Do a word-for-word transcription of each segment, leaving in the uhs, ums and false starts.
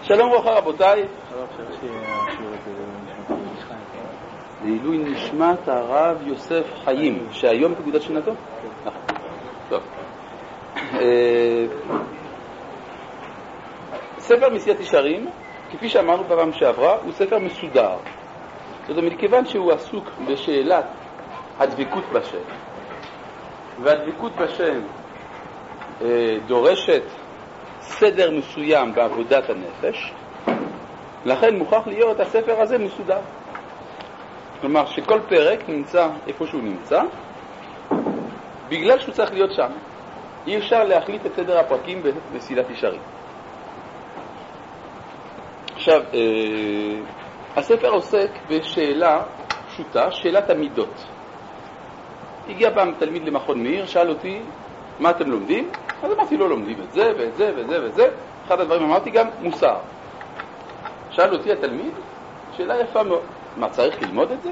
שלום וברכה רבותיי. לעילוי נשמת הרב יוסף חיים, שהיום פקודת שנתו? נכון. טוב. ספר מסיעת ישרים, כפי שאמרנו פעם שעברה, הוא ספר מסודר. זאת אומרת, מכיוון שהוא עסוק בשאלת הדבקות בשם, והדבקות בשם אה, דורשת סדר מסוים בעבודת הנפש, לכן מוכרח להיות הספר הזה מסודר. כלומר שכל פרק נמצא איפה שהוא נמצא, בגלל שהוא צריך להיות שם. אי אפשר להחליט את סדר הפרקים במסילת ישרים. עכשיו, אה, הספר עוסק בשאלה פשוטה, שאלת המידות. הגיע פעם תלמיד למכון מאיר, שאל אותי, מה אתם לומדים? אז אמרתי, לא לומדים את זה ואת זה וזה וזה. אחד הדברים אמרתי גם, מוסר. שאל אותי התלמיד, שאלה יפה מאוד. מה, צריך ללמוד את זה?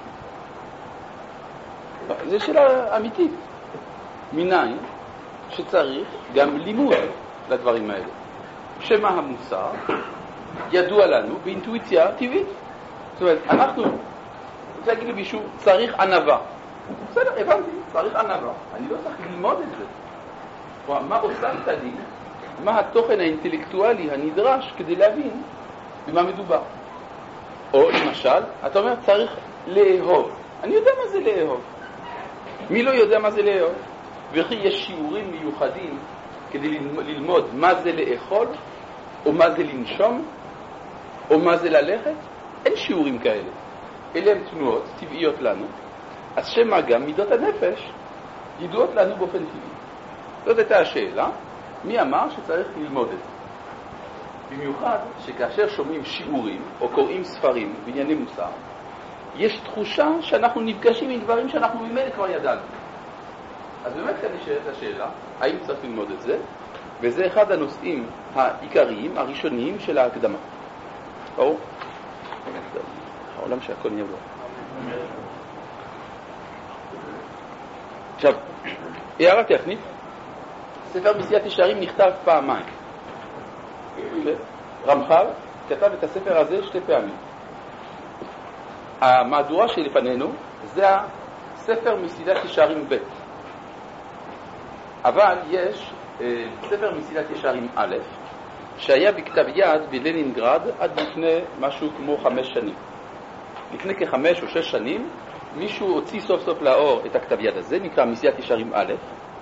זו שאלה אמיתית. מניין שצריך גם לימוד לדברים האלה. שמה המוסר ידוע לנו באינטואיציה טבעית. זאת אומרת, אנחנו, רוצה להגיד למישהו, צריך ענווה. בסדר, הבנתי, צריך ענווה. אני לא צריך ללמוד את זה. מה הוספת לי? מה התוכן האינטלקטואלי הנדרש כדי להבין במה מדובר? או למשל, אתה אומר, צריך לאהוב. אני יודע מה זה לאהוב. מי לא יודע מה זה לאהוב? וכי יש שיעורים מיוחדים כדי ללמוד מה זה לאכול, או מה זה לנשום, או מה זה ללכת? אין שיעורים כאלה. אלה הן תנועות טבעיות לנו. אז שמה גם מידות הנפש ידועות לנו באופן טבעי. זאת הייתה השאלה, מי אמר שצריך ללמוד את זה? במיוחד שכאשר שומעים שיעורים או קוראים ספרים בענייני מוסר, יש תחושה שאנחנו נפגשים עם דברים שאנחנו ממילא כבר ידענו. אז באמת כאן נשאלת השאלה, האם צריך ללמוד את זה? וזה אחד הנושאים העיקריים, הראשוניים של ההקדמה. ברור? העולם שהכל נהיה בו. עכשיו, הערה טכנית, ספר מסיעת ישרים נכתב פעמיים. רמח"ל כתב את הספר הזה שתי פעמים. המהדורה שלפנינו זה הספר מסיעת ישרים ב', אבל יש אה, ספר מסיעת ישרים א', שהיה בכתב יד בלנינגרד עד לפני משהו כמו חמש שנים. לפני כחמש או שש שנים מישהו הוציא סוף סוף לאור את הכתב יד הזה, נקרא מסיעת ישרים א',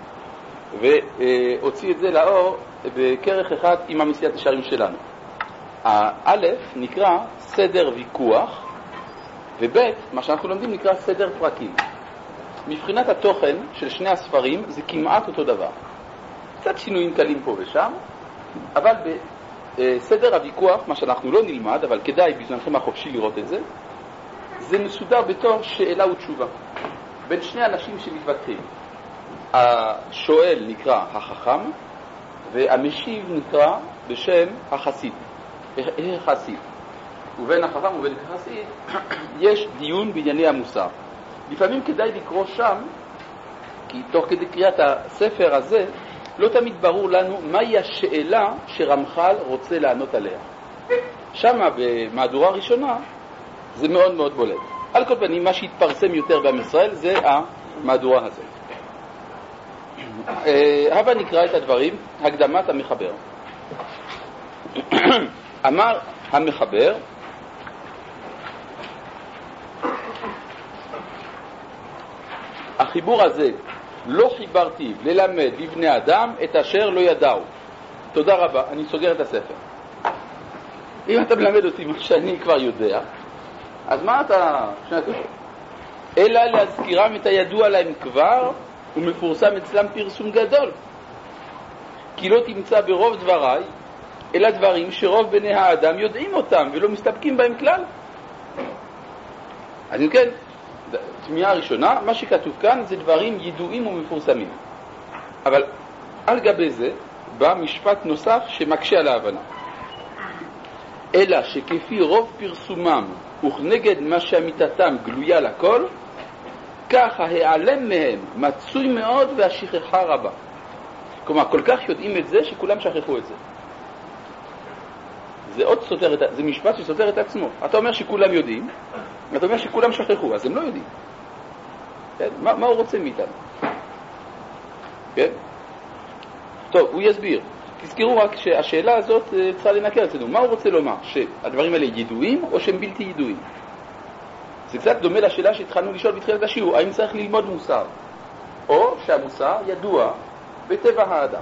והוציא את זה לאור בכרך אחד עם המסיעת ישרים שלנו. האלף נקרא סדר ויכוח, וב' מה שאנחנו לומדים נקרא סדר פרקים. מבחינת התוכן של שני הספרים זה כמעט אותו דבר. קצת שינויים קלים פה ושם, אבל בסדר הוויכוח, מה שאנחנו לא נלמד, אבל כדאי בזמנכם החופשי לראות את זה, זה מסודר בתור שאלה ותשובה בין שני אנשים שמתווכחים. השואל נקרא החכם, והמשיב נקרא בשם החסיד, החסיד. ובין החכם ובין החסיד יש דיון בענייני המוסר. לפעמים כדאי לקרוא שם, כי תוך כדי קריאת הספר הזה לא תמיד ברור לנו מהי השאלה שרמח"ל רוצה לענות עליה. שמה במהדורה הראשונה זה מאוד מאוד בולט. על כל פנים, מה שהתפרסם יותר בעם ישראל זה המהדורה הזאת. הבה נקרא את הדברים, הקדמת המחבר. אמר המחבר, החיבור הזה, לא חיברתי ללמד לבני אדם את אשר לא ידעו. תודה רבה, אני סוגר את הספר. אם אתה מלמד אותי מה שאני כבר יודע, אז מה אתה... אלא להזכירם את הידוע להם כבר, ומפורסם אצלם פרסום גדול. כי לא תמצא ברוב דבריי, אלא דברים שרוב בני האדם יודעים אותם, ולא מסתפקים בהם כלל. אז אם כן, תמיהה הראשונה, מה שכתוב כאן זה דברים ידועים ומפורסמים. אבל על גבי זה בא משפט נוסף שמקשה על ההבנה. אלא שכפי רוב פרסומם וכנגד מה שאמיתתם גלויה לכל, כך ההיעלם מהם מצוי מאוד והשכחה רבה. כלומר, כל כך יודעים את זה שכולם שכחו את זה. זה עוד סותר את, זה משפט שסותר את עצמו. אתה אומר שכולם יודעים, אתה אומר שכולם שכחו, אז הם לא יודעים. כן? מה, מה הוא רוצה מאיתנו? כן? טוב, הוא יסביר. תזכרו רק שהשאלה הזאת צריכה לנקר אצלנו. מה הוא רוצה לומר? שהדברים האלה ידועים או שהם בלתי ידועים? זה קצת דומה לשאלה שהתחלנו לשאול בתחילת השיעור, האם צריך ללמוד מוסר? או שהמוסר ידוע בטבע האדם.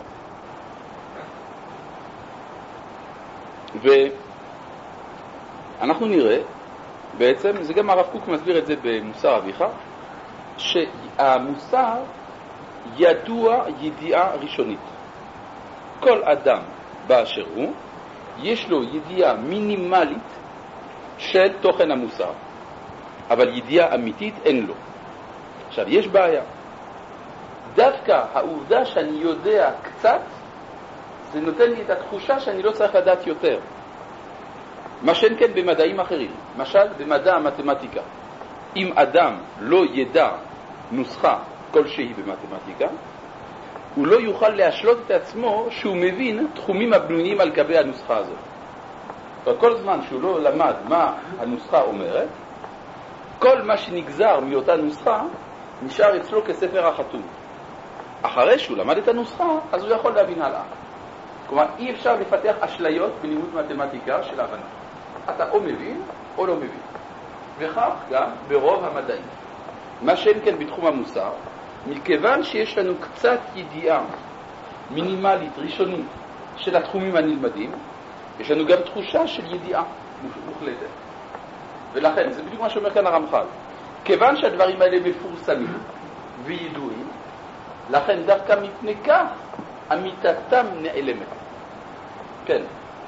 ואנחנו נראה, בעצם, זה גם הרב קוק מסביר את זה במוסר אביך, שהמוסר ידוע ידיעה ראשונית. כל אדם באשר הוא, יש לו ידיעה מינימלית של תוכן המוסר, אבל ידיעה אמיתית אין לו. עכשיו, יש בעיה. דווקא העובדה שאני יודע קצת, זה נותן לי את התחושה שאני לא צריך לדעת יותר. מה שאין כן במדעים אחרים. למשל, במדע המתמטיקה. אם אדם לא ידע נוסחה כלשהי במתמטיקה, הוא לא יוכל להשלות את עצמו שהוא מבין תחומים הבנויים על גבי הנוסחה הזאת. כל זמן שהוא לא למד מה הנוסחה אומרת, כל מה שנגזר מאותה נוסחה נשאר אצלו כספר החתום. אחרי שהוא למד את הנוסחה, אז הוא יכול להבין הלאה. כלומר, אי אפשר לפתח אשליות בלימוד מתמטיקה של ההבנה. אתה או מבין או לא מבין. וכך גם ברוב המדעים. מה שאין כן בתחום המוסר, מכיוון שיש לנו קצת ידיעה מינימלית, ראשונית, של התחומים הנלמדים, יש לנו גם תחושה של ידיעה מוחלטת. ולכן, זה בדיוק מה שאומר כאן הרמח"ל. כיוון שהדברים האלה מפורסמים וידועים, לכן דווקא מפני כך אמיתתם נעלמת. כן.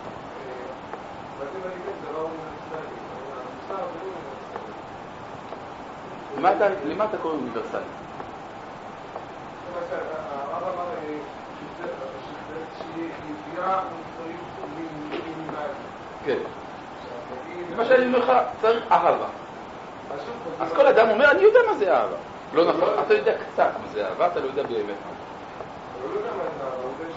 למה אתה קורא אוניברסלי? הרב אמר שהיא ידיעה מוסרית מינימלית. כן. למשל אני אומר לך, צריך אהבה. אז כל אדם אומר, אני יודע מה זה אהבה. לא נכון, אתה יודע קצת מה זה אהבה, אתה לא יודע באמת מה זה. אבל לא יודע מה זה אהבה, הוא יודע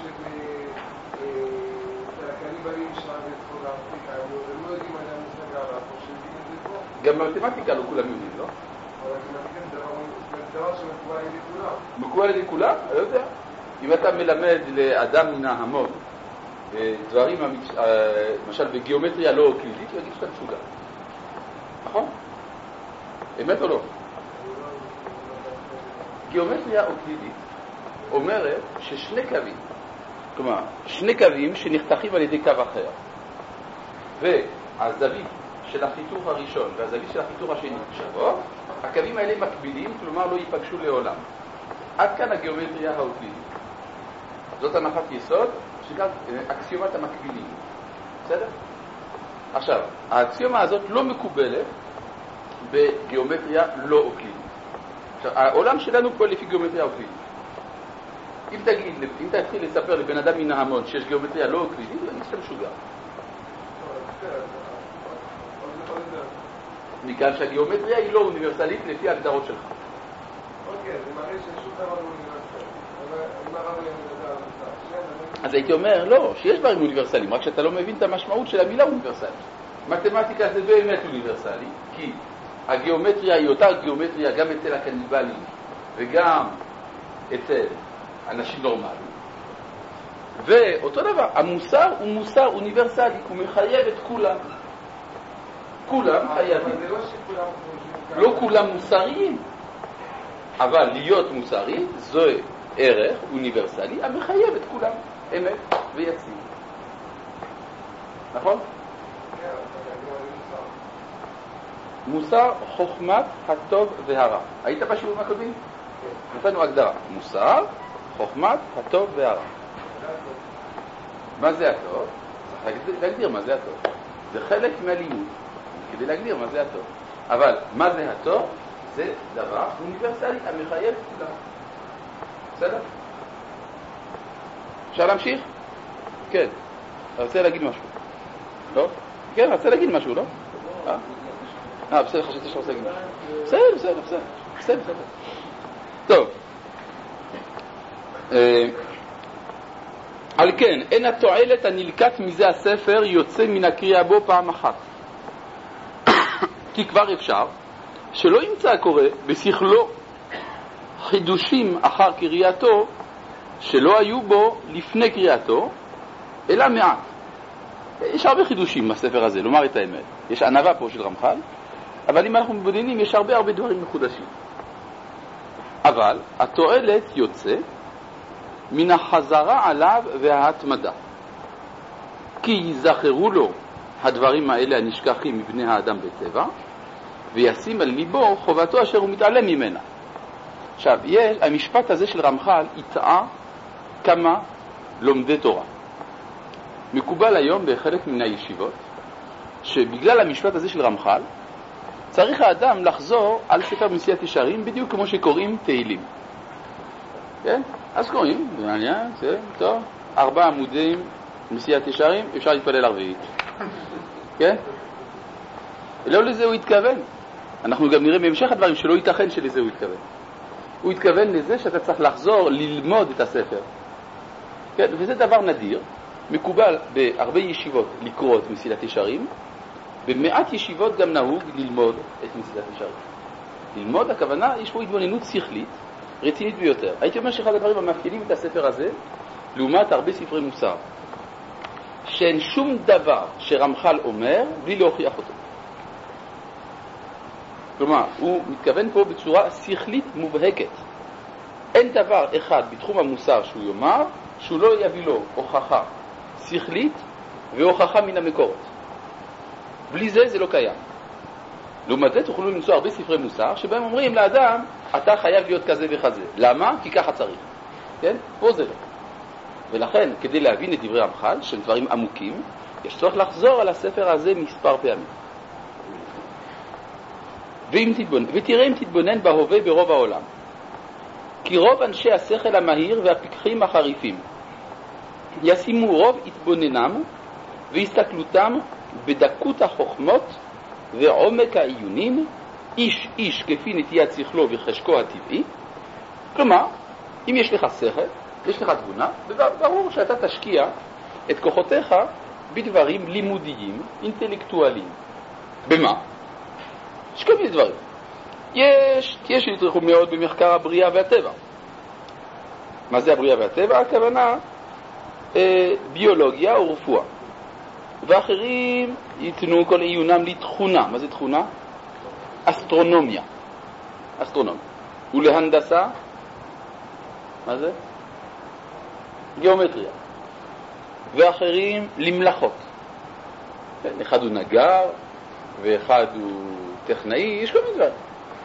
שהקניבלים שם בצפון אפריקה, הם לא יודעים מה זה המושג אהבה, כמו שיודעים את זה פה. גם במתמטיקה לא כולם יודעים, לא? אבל מתמטיקה זה דבר שמקובל על ידי כולם. מקובל על ידי כולם? אני לא יודע. אם אתה מלמד לאדם מן ההמון דברים, למשל בגיאומטריה לא אוקלידית, הוא יגיד שאתה משוגע. נכון? אמת או לא? גיאומטריה אוקלידית אומרת ששני קווים, כלומר, שני קווים שנחתכים על ידי קו אחר, והזווית של החיתוך הראשון והזווית של החיתוך השני שוות, הקווים האלה מקבילים, כלומר לא ייפגשו לעולם. עד כאן הגיאומטריה האוקלידית. זאת הנחת יסוד שגם אקסיומת המקבילים. בסדר? עכשיו, האקסיומה הזאת לא מקובלת בגיאומטריה לא אוקלידית. עכשיו, העולם שלנו פועל לפי גיאומטריה אוקלידית. אם תגיד, אם תתחיל לספר לבן אדם מן ההמון שיש גיאומטריה לא אוקלידית, אני חושב משוגע. מכאן שהגיאומטריה היא לא אוניברסלית לפי ההגדרות שלך. אוקיי, זה מראה ששום דבר לא אוניברסלי. אבל הרב היה מדבר על המוסר. אז הייתי אומר, לא, שיש דברים אוניברסליים, רק שאתה לא מבין את המשמעות של המילה אוניברסלית. מתמטיקה זה באמת אוניברסלי, כי הגיאומטריה היא אותה גיאומטריה גם אצל הקניבלים וגם אצל אנשים נורמליים. ואותו דבר, המוסר הוא מוסר אוניברסלי, הוא מחייב את כולם. כולם חייבים. לא כולם מוסריים, אבל להיות מוסרי זו ערך אוניברסלי המחייב את כולם, אמת ויציב. נכון? מוסר חוכמת הטוב והרע. היית בשיעורים הקודמים? נתנו הגדרה. מוסר, חוכמת הטוב והרע. מה זה הטוב? צריך להגדיר מה זה הטוב. זה חלק מהלימוד, כדי להגדיר מה זה הטוב. אבל מה זה הטוב? זה דבר אוניברסלי המחייב כולם. בסדר? אפשר להמשיך? כן. אתה רוצה להגיד משהו? לא? כן, אתה רוצה להגיד משהו, לא? אה? אה, בסדר, חשבתי שאתה רוצה להגיד משהו. בסדר, בסדר, בסדר. בסדר, בסדר. טוב. על כן, אין התועלת הנלקט מזה הספר יוצא מן הקריאה בו פעם אחת. כי כבר אפשר שלא ימצא הקורא בשכלו חידושים אחר קריאתו שלא היו בו לפני קריאתו, אלא מעט. יש הרבה חידושים בספר הזה, לומר את האמת. יש ענווה פה של רמח"ל, אבל אם אנחנו מבודדים, יש הרבה הרבה דברים מחודשים. אבל התועלת יוצא מן החזרה עליו וההתמדה. כי יזכרו לו הדברים האלה הנשכחים מבני האדם בטבע, וישים על ליבו חובתו אשר הוא מתעלם ממנה. עכשיו, יש, המשפט הזה של רמח"ל יטעה כמה לומדי תורה. מקובל היום בחלק מן הישיבות, שבגלל המשפט הזה של רמח"ל, צריך האדם לחזור על ספר מסיעת ישרים, בדיוק כמו שקוראים תהילים. כן? אז קוראים, זה מעניין, זה טוב, ארבע עמודים מסיעת ישרים, אפשר להתפלל ערבית. כן? לא לזה הוא התכוון. אנחנו גם נראה בהמשך הדברים שלא ייתכן שלזה הוא התכוון. הוא התכוון לזה שאתה צריך לחזור ללמוד את הספר. כן? וזה דבר נדיר. מקובל בהרבה ישיבות לקרוא את מסילת ישרים, במעט ישיבות גם נהוג ללמוד את מסילת ישרים. ללמוד, הכוונה, יש פה התבוננות שכלית, רצינית ביותר. הייתי אומר שאחד הדברים המאפיינים את הספר הזה, לעומת הרבה ספרי מוסר, שאין שום דבר שרמח"ל אומר בלי להוכיח אותו. כלומר, הוא מתכוון פה בצורה שכלית מובהקת. אין דבר אחד בתחום המוסר שהוא יאמר, שהוא לא יביא לו הוכחה שכלית והוכחה מן המקורות. בלי זה זה לא קיים. לעומת זה תוכלו למצוא הרבה ספרי מוסר שבהם אומרים לאדם, אתה חייב להיות כזה וכזה. למה? כי ככה צריך. כן? פה זה לא. ולכן, כדי להבין את דברי רמח"ל, שהם דברים עמוקים, יש צורך לחזור על הספר הזה מספר פעמים. ואם תתבונן, ותראה אם תתבונן בהווה ברוב העולם. כי רוב אנשי השכל המהיר והפיקחים החריפים ישימו רוב התבוננם והסתכלותם בדקות החוכמות ועומק העיונים, איש איש כפי נטיית שכלו וחשקו הטבעי. כלומר, אם יש לך שכל, יש לך תבונה, וברור שאתה תשקיע את כוחותיך בדברים לימודיים, אינטלקטואליים. במה? יש כל מיני דברים. יש, יש שיתרחו מאוד במחקר הבריאה והטבע. מה זה הבריאה והטבע? הכוונה אה, ביולוגיה או רפואה. ואחרים ייתנו כל עיונם לתכונה. מה זה תכונה? אסטרונומיה. אסטרונומיה. ולהנדסה? מה זה? גיאומטריה. ואחרים למלאכות. אחד הוא נגר, ואחד הוא טכנאי, יש כל מיני דברים.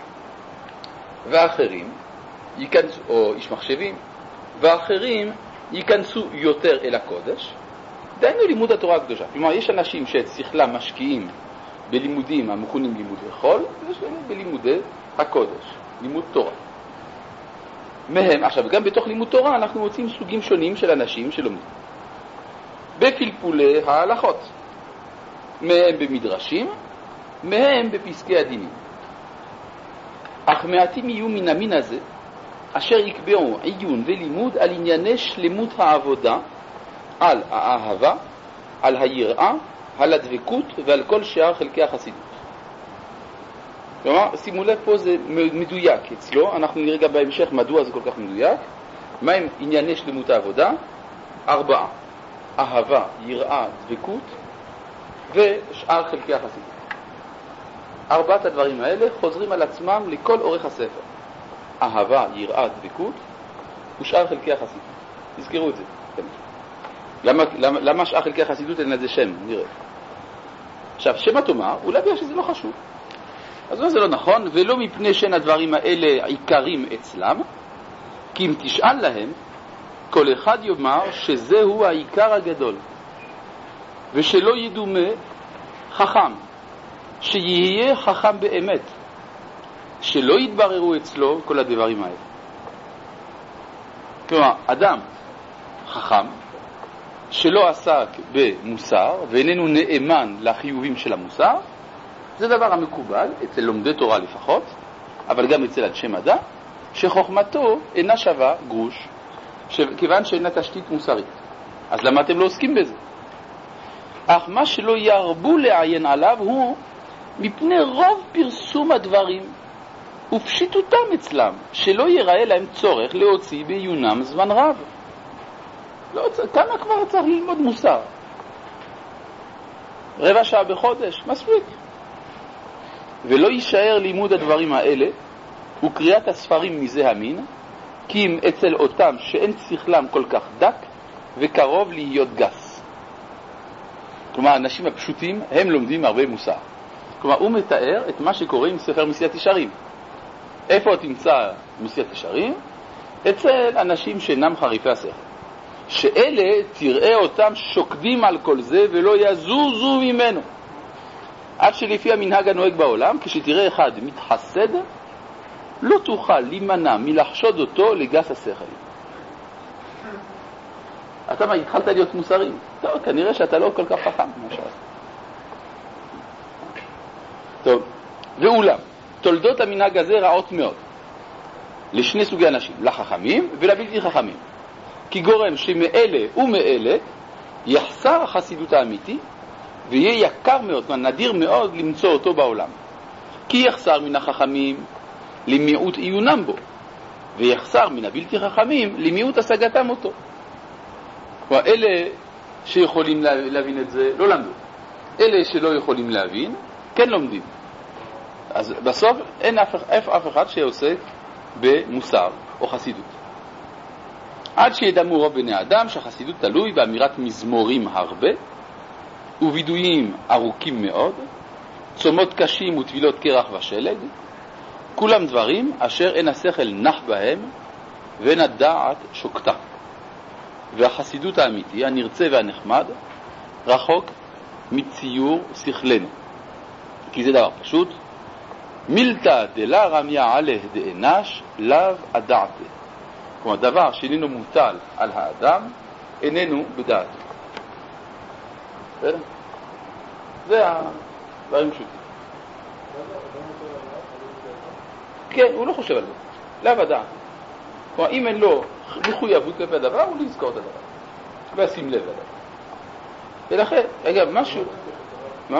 ואחרים ייכנסו, או איש מחשבים, ואחרים ייכנסו יותר אל הקודש, דיינו לימוד התורה הקדושה. כלומר, יש אנשים שאת שכלם משקיעים בלימודים המכונים לימודי חול, ויש להם בלימודי הקודש, לימוד תורה. מהם, עכשיו, גם בתוך לימוד תורה אנחנו מוצאים סוגים שונים של אנשים שלומדים. בפלפולי ההלכות, מהם במדרשים, מהם בפסקי הדינים. אך מעטים יהיו מן המין הזה, אשר יקבעו עיון ולימוד על ענייני שלמות העבודה, על האהבה, על היראה, על הדבקות ועל כל שאר חלקי החסידות. כלומר, שימו לב פה זה מדויק אצלו, אנחנו נראה גם בהמשך מדוע זה כל כך מדויק. מה הם ענייני שלמות העבודה? ארבעה. אהבה, יראה, דבקות ושאר חלקי החסידות. ארבעת הדברים האלה חוזרים על עצמם לכל אורך הספר. אהבה, יראה, דבקות ושאר חלקי החסידות. תזכרו את זה. למה, למה, למה שאר חלקי החסידות אין לזה שם? נראה. עכשיו, שמה תאמר, אולי בגלל שזה לא חשוב. אז זה לא נכון, ולא מפני שאין הדברים האלה עיקרים אצלם, כי אם תשאל להם, כל אחד יאמר שזהו העיקר הגדול, ושלא ידומה חכם, שיהיה חכם באמת, שלא יתבררו אצלו כל הדברים האלה. כלומר, אדם חכם, שלא עסק במוסר, ואיננו נאמן לחיובים של המוסר, זה דבר המקובל, אצל לומדי תורה לפחות, אבל גם אצל אנשי מדע, שחוכמתו אינה שווה גרוש, כיוון שאינה תשתית מוסרית. אז למה אתם לא עוסקים בזה? אך מה שלא ירבו לעיין עליו הוא מפני רוב פרסום הדברים ופשיטותם אצלם, שלא ייראה להם צורך להוציא בעיונם זמן רב. לא, כמה כבר צריך ללמוד מוסר? רבע שעה בחודש, מספיק. ולא יישאר לימוד הדברים האלה וקריאת הספרים מזה המין, כי אם אצל אותם שאין שכלם כל כך דק וקרוב להיות גס. כלומר, האנשים הפשוטים הם לומדים הרבה מוסר. כלומר, הוא מתאר את מה שקורה עם ספר מסיעת ישרים. איפה תמצא מסיעת ישרים? אצל אנשים שאינם חריפי השכל. שאלה תראה אותם שוקדים על כל זה ולא יזוזו ממנו. עד שלפי המנהג הנוהג בעולם, כשתראה אחד מתחסד, לא תוכל להימנע מלחשוד אותו לגס השכל. אתה מה, התחלת להיות מוסרי? טוב, כנראה שאתה לא כל כך חכם. טוב, ואולם, תולדות המנהג הזה רעות מאוד. לשני סוגי אנשים, לחכמים ולבלתי חכמים. כי גורם שמאלה ומאלה יחסר החסידות האמיתי, ויהיה יקר מאוד, נדיר מאוד למצוא אותו בעולם. כי יחסר מן החכמים למיעוט עיונם בו, ויחסר מן הבלתי חכמים למיעוט השגתם אותו. אלה שיכולים להבין את זה לא למדו. אלה שלא יכולים להבין כן לומדים. אז בסוף אין אף, אף, אף אחד שעוסק במוסר או חסידות. עד שידמו רוב בני אדם שהחסידות תלוי באמירת מזמורים הרבה ובידויים ארוכים מאוד, צומות קשים וטבילות קרח ושלג, כולם דברים אשר אין השכל נח בהם ואין הדעת שוקטה. והחסידות האמיתי, הנרצה והנחמד, רחוק מציור שכלנו. כי זה דבר פשוט. מילתא דלה רמיה עליה דאנש לאו הדעתה. כלומר, דבר שאיננו מוטל על האדם, איננו בדעתו. זה הדברים פשוטים. כן, הוא לא חושב על זה. לאו הדעת. כלומר, אם אין לו מחויבות כלפי הדבר, הוא לא יזכור את הדבר. וישים לב לדבר. ולכן, אגב, משהו... מה?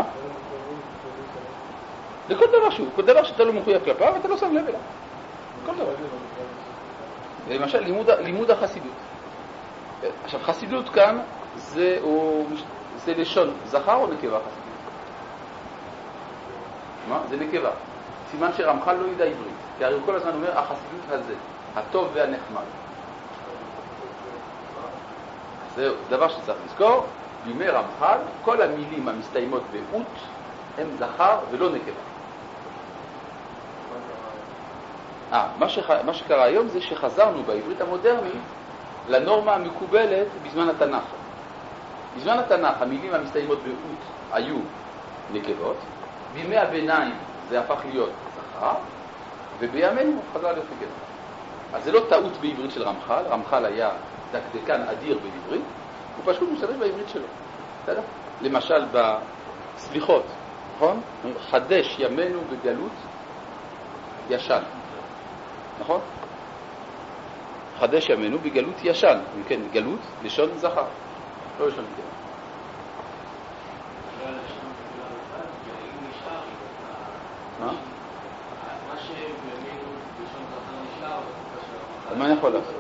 לכל דבר שהוא. כל דבר שאתה לא מחויב כלפיו, אתה לא שם לב אליו. כל דבר. למשל, לימוד, לימוד החסידות. עכשיו, חסידות כאן זה, הוא, זה לשון זכר או נקבה חסידות? מה? זה נקבה. סימן שרמח"ל לא ידע עברית. כי הרי כל הזמן אומר, החסידות הזה, הטוב והנחמד. זהו, זה דבר שצריך לזכור. בימי רמח"ל, כל המילים המסתיימות באות הם זכר ולא נקבה. אה, מה, שח... מה שקרה היום זה שחזרנו בעברית המודרנית לנורמה המקובלת בזמן התנ"ך. בזמן התנ"ך המילים המסתיימות באות היו נקבות, בימי הביניים זה הפך להיות זכר, ובימינו חזר להיות נקבה. אז זה לא טעות בעברית של רמח"ל, רמח"ל היה דקדקן אדיר בעברית, הוא פשוט משתמש בעברית שלו. בסדר? למשל בסליחות, נכון? חדש ימינו בגלות ישן. נכון? חדש ימינו בגלות ישן. כן, גלות, לשון זכר. לא לשון נקבה. מה? מה שבימינו לשון זכר נשאר, מה אני יכול לעשות?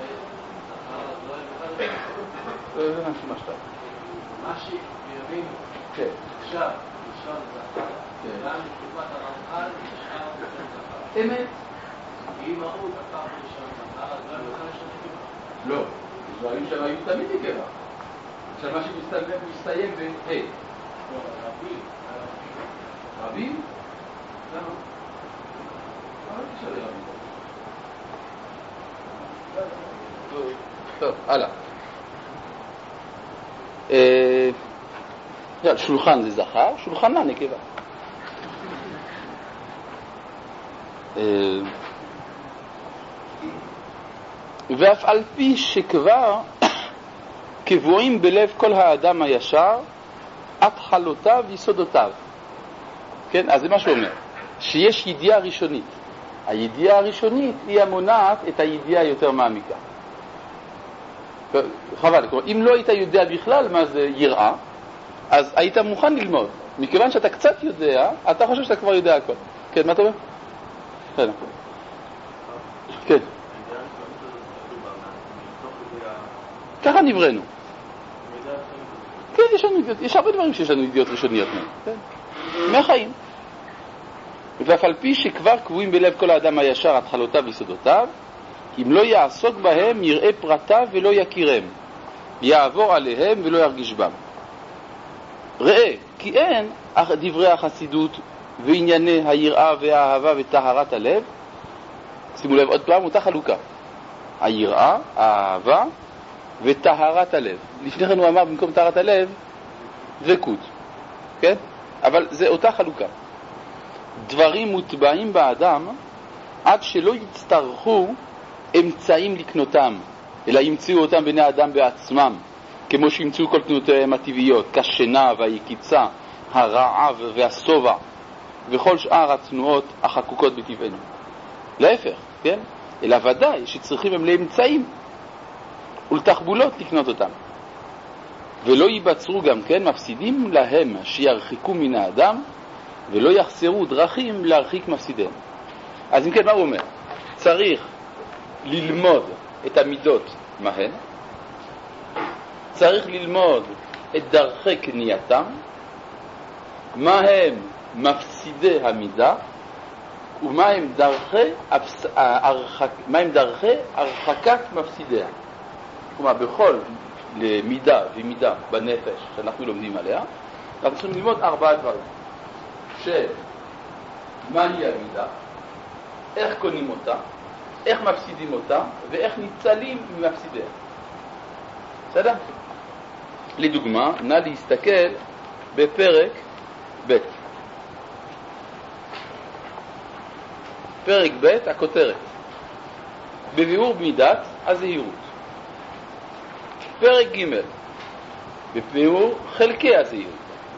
לא יודע מה שאתה. מה שבימינו עכשיו לשון זכר, גם בתקופת הרמח"ל נשאר לשון זכר. אמת. אם מהות הפך לשון זכר, אז לא יוכל לשון נקבה. לא, יש דברים שהם היו תמיד נקבה. עכשיו מה שמסתיים ב-ה'. לא, רבים. רבים? למה? מה תשאר רבים? טוב, הלאה. שולחן זה זכר, שולחנה נקבה. ואף על פי שכבר קבועים בלב כל האדם הישר התחלותיו ויסודותיו. כן, אז זה מה שהוא אומר, שיש ידיעה ראשונית. הידיעה הראשונית היא המונעת את הידיעה יותר מעמיקה. חבל, אם לא היית יודע בכלל מה זה יראה, אז היית מוכן ללמוד. מכיוון שאתה קצת יודע, אתה חושב שאתה כבר יודע הכל. כן, מה אתה אומר? כן. כן. ככה נבראנו. כן, יש לנו ידיעות, יש הרבה דברים שיש לנו ידיעות ראשוניות מהם. כן. מהחיים. ואף על פי שכבר קבועים בלב כל האדם הישר התחלותיו ויסודותיו, אם לא יעסוק בהם יראה פרטיו ולא יכירם, יעבור עליהם ולא ירגיש בם. ראה, כי אין דברי החסידות וענייני היראה והאהבה וטהרת הלב. שימו לב עוד פעם, אותה חלוקה. היראה, האהבה וטהרת הלב. לפני כן הוא אמר במקום טהרת הלב, דבקות. כן? אבל זה אותה חלוקה. דברים מוטבעים באדם עד שלא יצטרכו אמצעים לקנותם, אלא ימצאו אותם בני האדם בעצמם, כמו שימצאו כל תנועותיהם הטבעיות, כשינה והיקיצה, הרעב והסובע, וכל שאר התנועות החקוקות בטבענו. להפך, כן? אלא ודאי שצריכים הם לאמצעים ולתחבולות לקנות אותם. ולא ייבצרו גם כן מפסידים להם שירחיקו מן האדם, ולא יחסרו דרכים להרחיק מפסידיהם. אז אם כן, מה הוא אומר? צריך ללמוד את המידות מהן, צריך ללמוד את דרכי קנייתם, מה הם מפסידי המידה, ומה הם דרכי, הרחק, מה הם דרכי הרחקת מפסידיה. כלומר, בכל מידה ומידה בנפש שאנחנו לומדים עליה, אנחנו צריכים ללמוד ארבעה דברים. שמהי המידה, איך קונים אותה, איך מפסידים אותה, ואיך ניצלים ממפסידיה. בסדר? לדוגמה, נא להסתכל בפרק ב'. פרק ב', הכותרת. בביאור מידת הזהירות. פרק ג', בביאור חלקי הזהירות.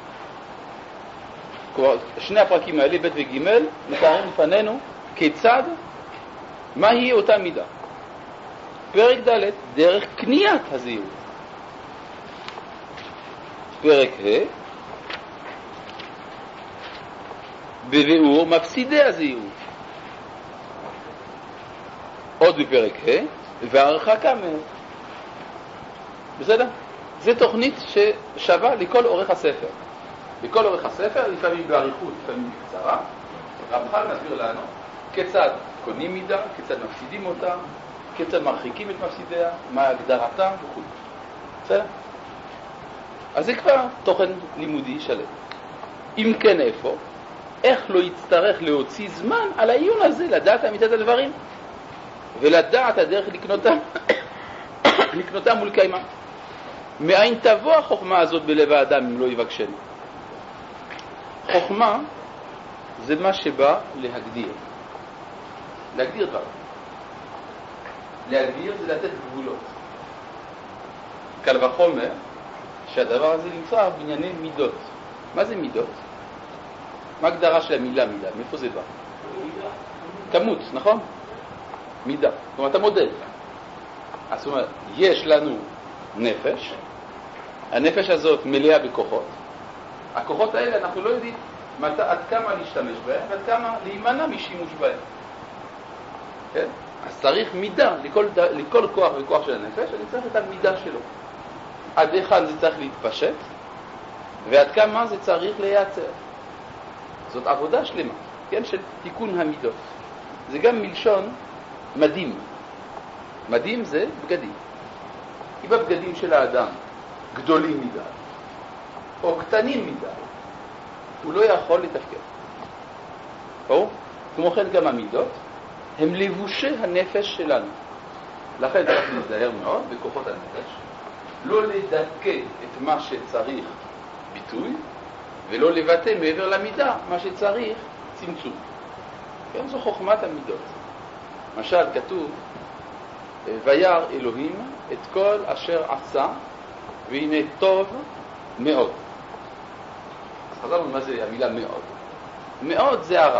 כלומר, שני הפרקים האלה, ב' וג', מתארים לפנינו כיצד, מהי אותה מידה. פרק ד', דרך קניית הזהירות. פרק ה', בביאור מפסידי הזהירות. עוד בפרק ה', והרחקה מהם. בסדר? זו תוכנית ששווה לכל אורך הספר. לכל אורך הספר, לפעמים באריכות, לפעמים בקצרה, רמח"ל מסביר לנו כיצד קונים מידה, כיצד מפסידים אותה, כיצד מרחיקים את מפסידיה, מה הגדרתה וכו'. בסדר? אז זה כבר תוכן לימודי שלם. אם כן, איפה? איך לא יצטרך להוציא זמן על העיון הזה, לדעת אמיתת הדברים, ולדעת הדרך לקנותם, לקנותם מול קיימה. מאין תבוא החוכמה הזאת בלב האדם אם לא יבקשנו? חוכמה זה מה שבא להגדיר. להגדיר דבר. להגדיר זה לתת גבולות. קל וחומר שהדבר הזה נמצא בענייני מידות. מה זה מידות? מה הגדרה של המילה מידה? מאיפה זה בא? כמות, נכון? מידה. זאת אומרת, אתה מודד. זאת אומרת, יש לנו נפש, הנפש הזאת מלאה בכוחות. הכוחות האלה אנחנו לא יודעים מת, עד כמה להשתמש בהם ועד כמה להימנע משימוש בהם. כן? אז צריך מידה לכל, לכל כוח וכוח של הנפש, אני צריך את המידה שלו. עד היכן זה צריך להתפשט ועד כמה זה צריך לייצר. זאת עבודה שלמה, כן? של תיקון המידות. זה גם מלשון מדים. מדים זה בגדים. אם הבגדים של האדם גדולים מדי או קטנים מדי, הוא לא יכול לתפקד. או, כמו כן גם המידות הם לבושי הנפש שלנו. לכן צריך להיזהר מאוד בכוחות הנפש, לא לדכא את מה שצריך ביטוי, ולא לבטא מעבר למידה מה שצריך צמצום. כן, זו חוכמת המידות. למשל כתוב, וירא אלוהים את כל אשר עשה, והנה טוב מאוד. אז חזרנו מה זה המילה מאוד. מאוד זה הרע.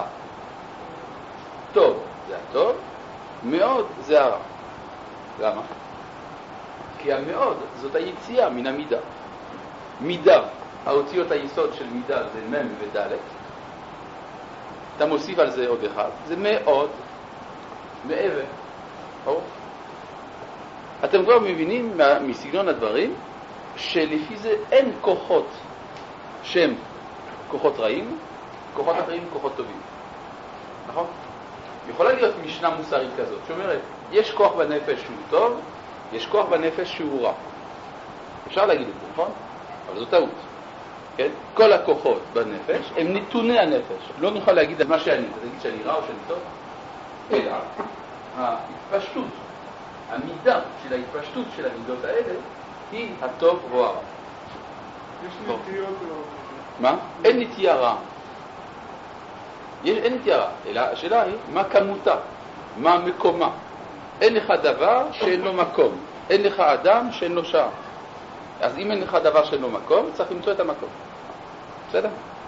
טוב זה הטוב, מאוד זה הרע. למה? כי המאוד זאת היציאה מן המידה. מידה, האותיות היסוד של מידה זה מם ודלת. אתה מוסיף על זה עוד אחד, זה מאוד מעבר. או? אתם כבר מבינים מסגנון הדברים שלפי זה אין כוחות שהם כוחות רעים, כוחות אחרים כוחות טובים. נכון? יכולה להיות משנה מוסרית כזאת שאומרת יש כוח בנפש שהוא טוב, יש כוח בנפש שהוא רע. אפשר להגיד את זה, נכון? אבל זו טעות. כן? כל הכוחות בנפש הם נתוני הנפש. לא נוכל להגיד על מה שאני, להגיד שאני רע או שאני טוב, אלא ההתפשטות, המידה של ההתפשטות של המידות האלה היא הטוב או הרע. יש נטיות או... מה? אין נטייה רע. אין נטייה רע, אלא השאלה היא מה כמותה, מה מקומה. אין לך דבר שאין לו מקום, אין לך אדם שאין לו שעה. אז אם אין לך דבר שאין לו מקום, צריך למצוא את המקום. בסדר?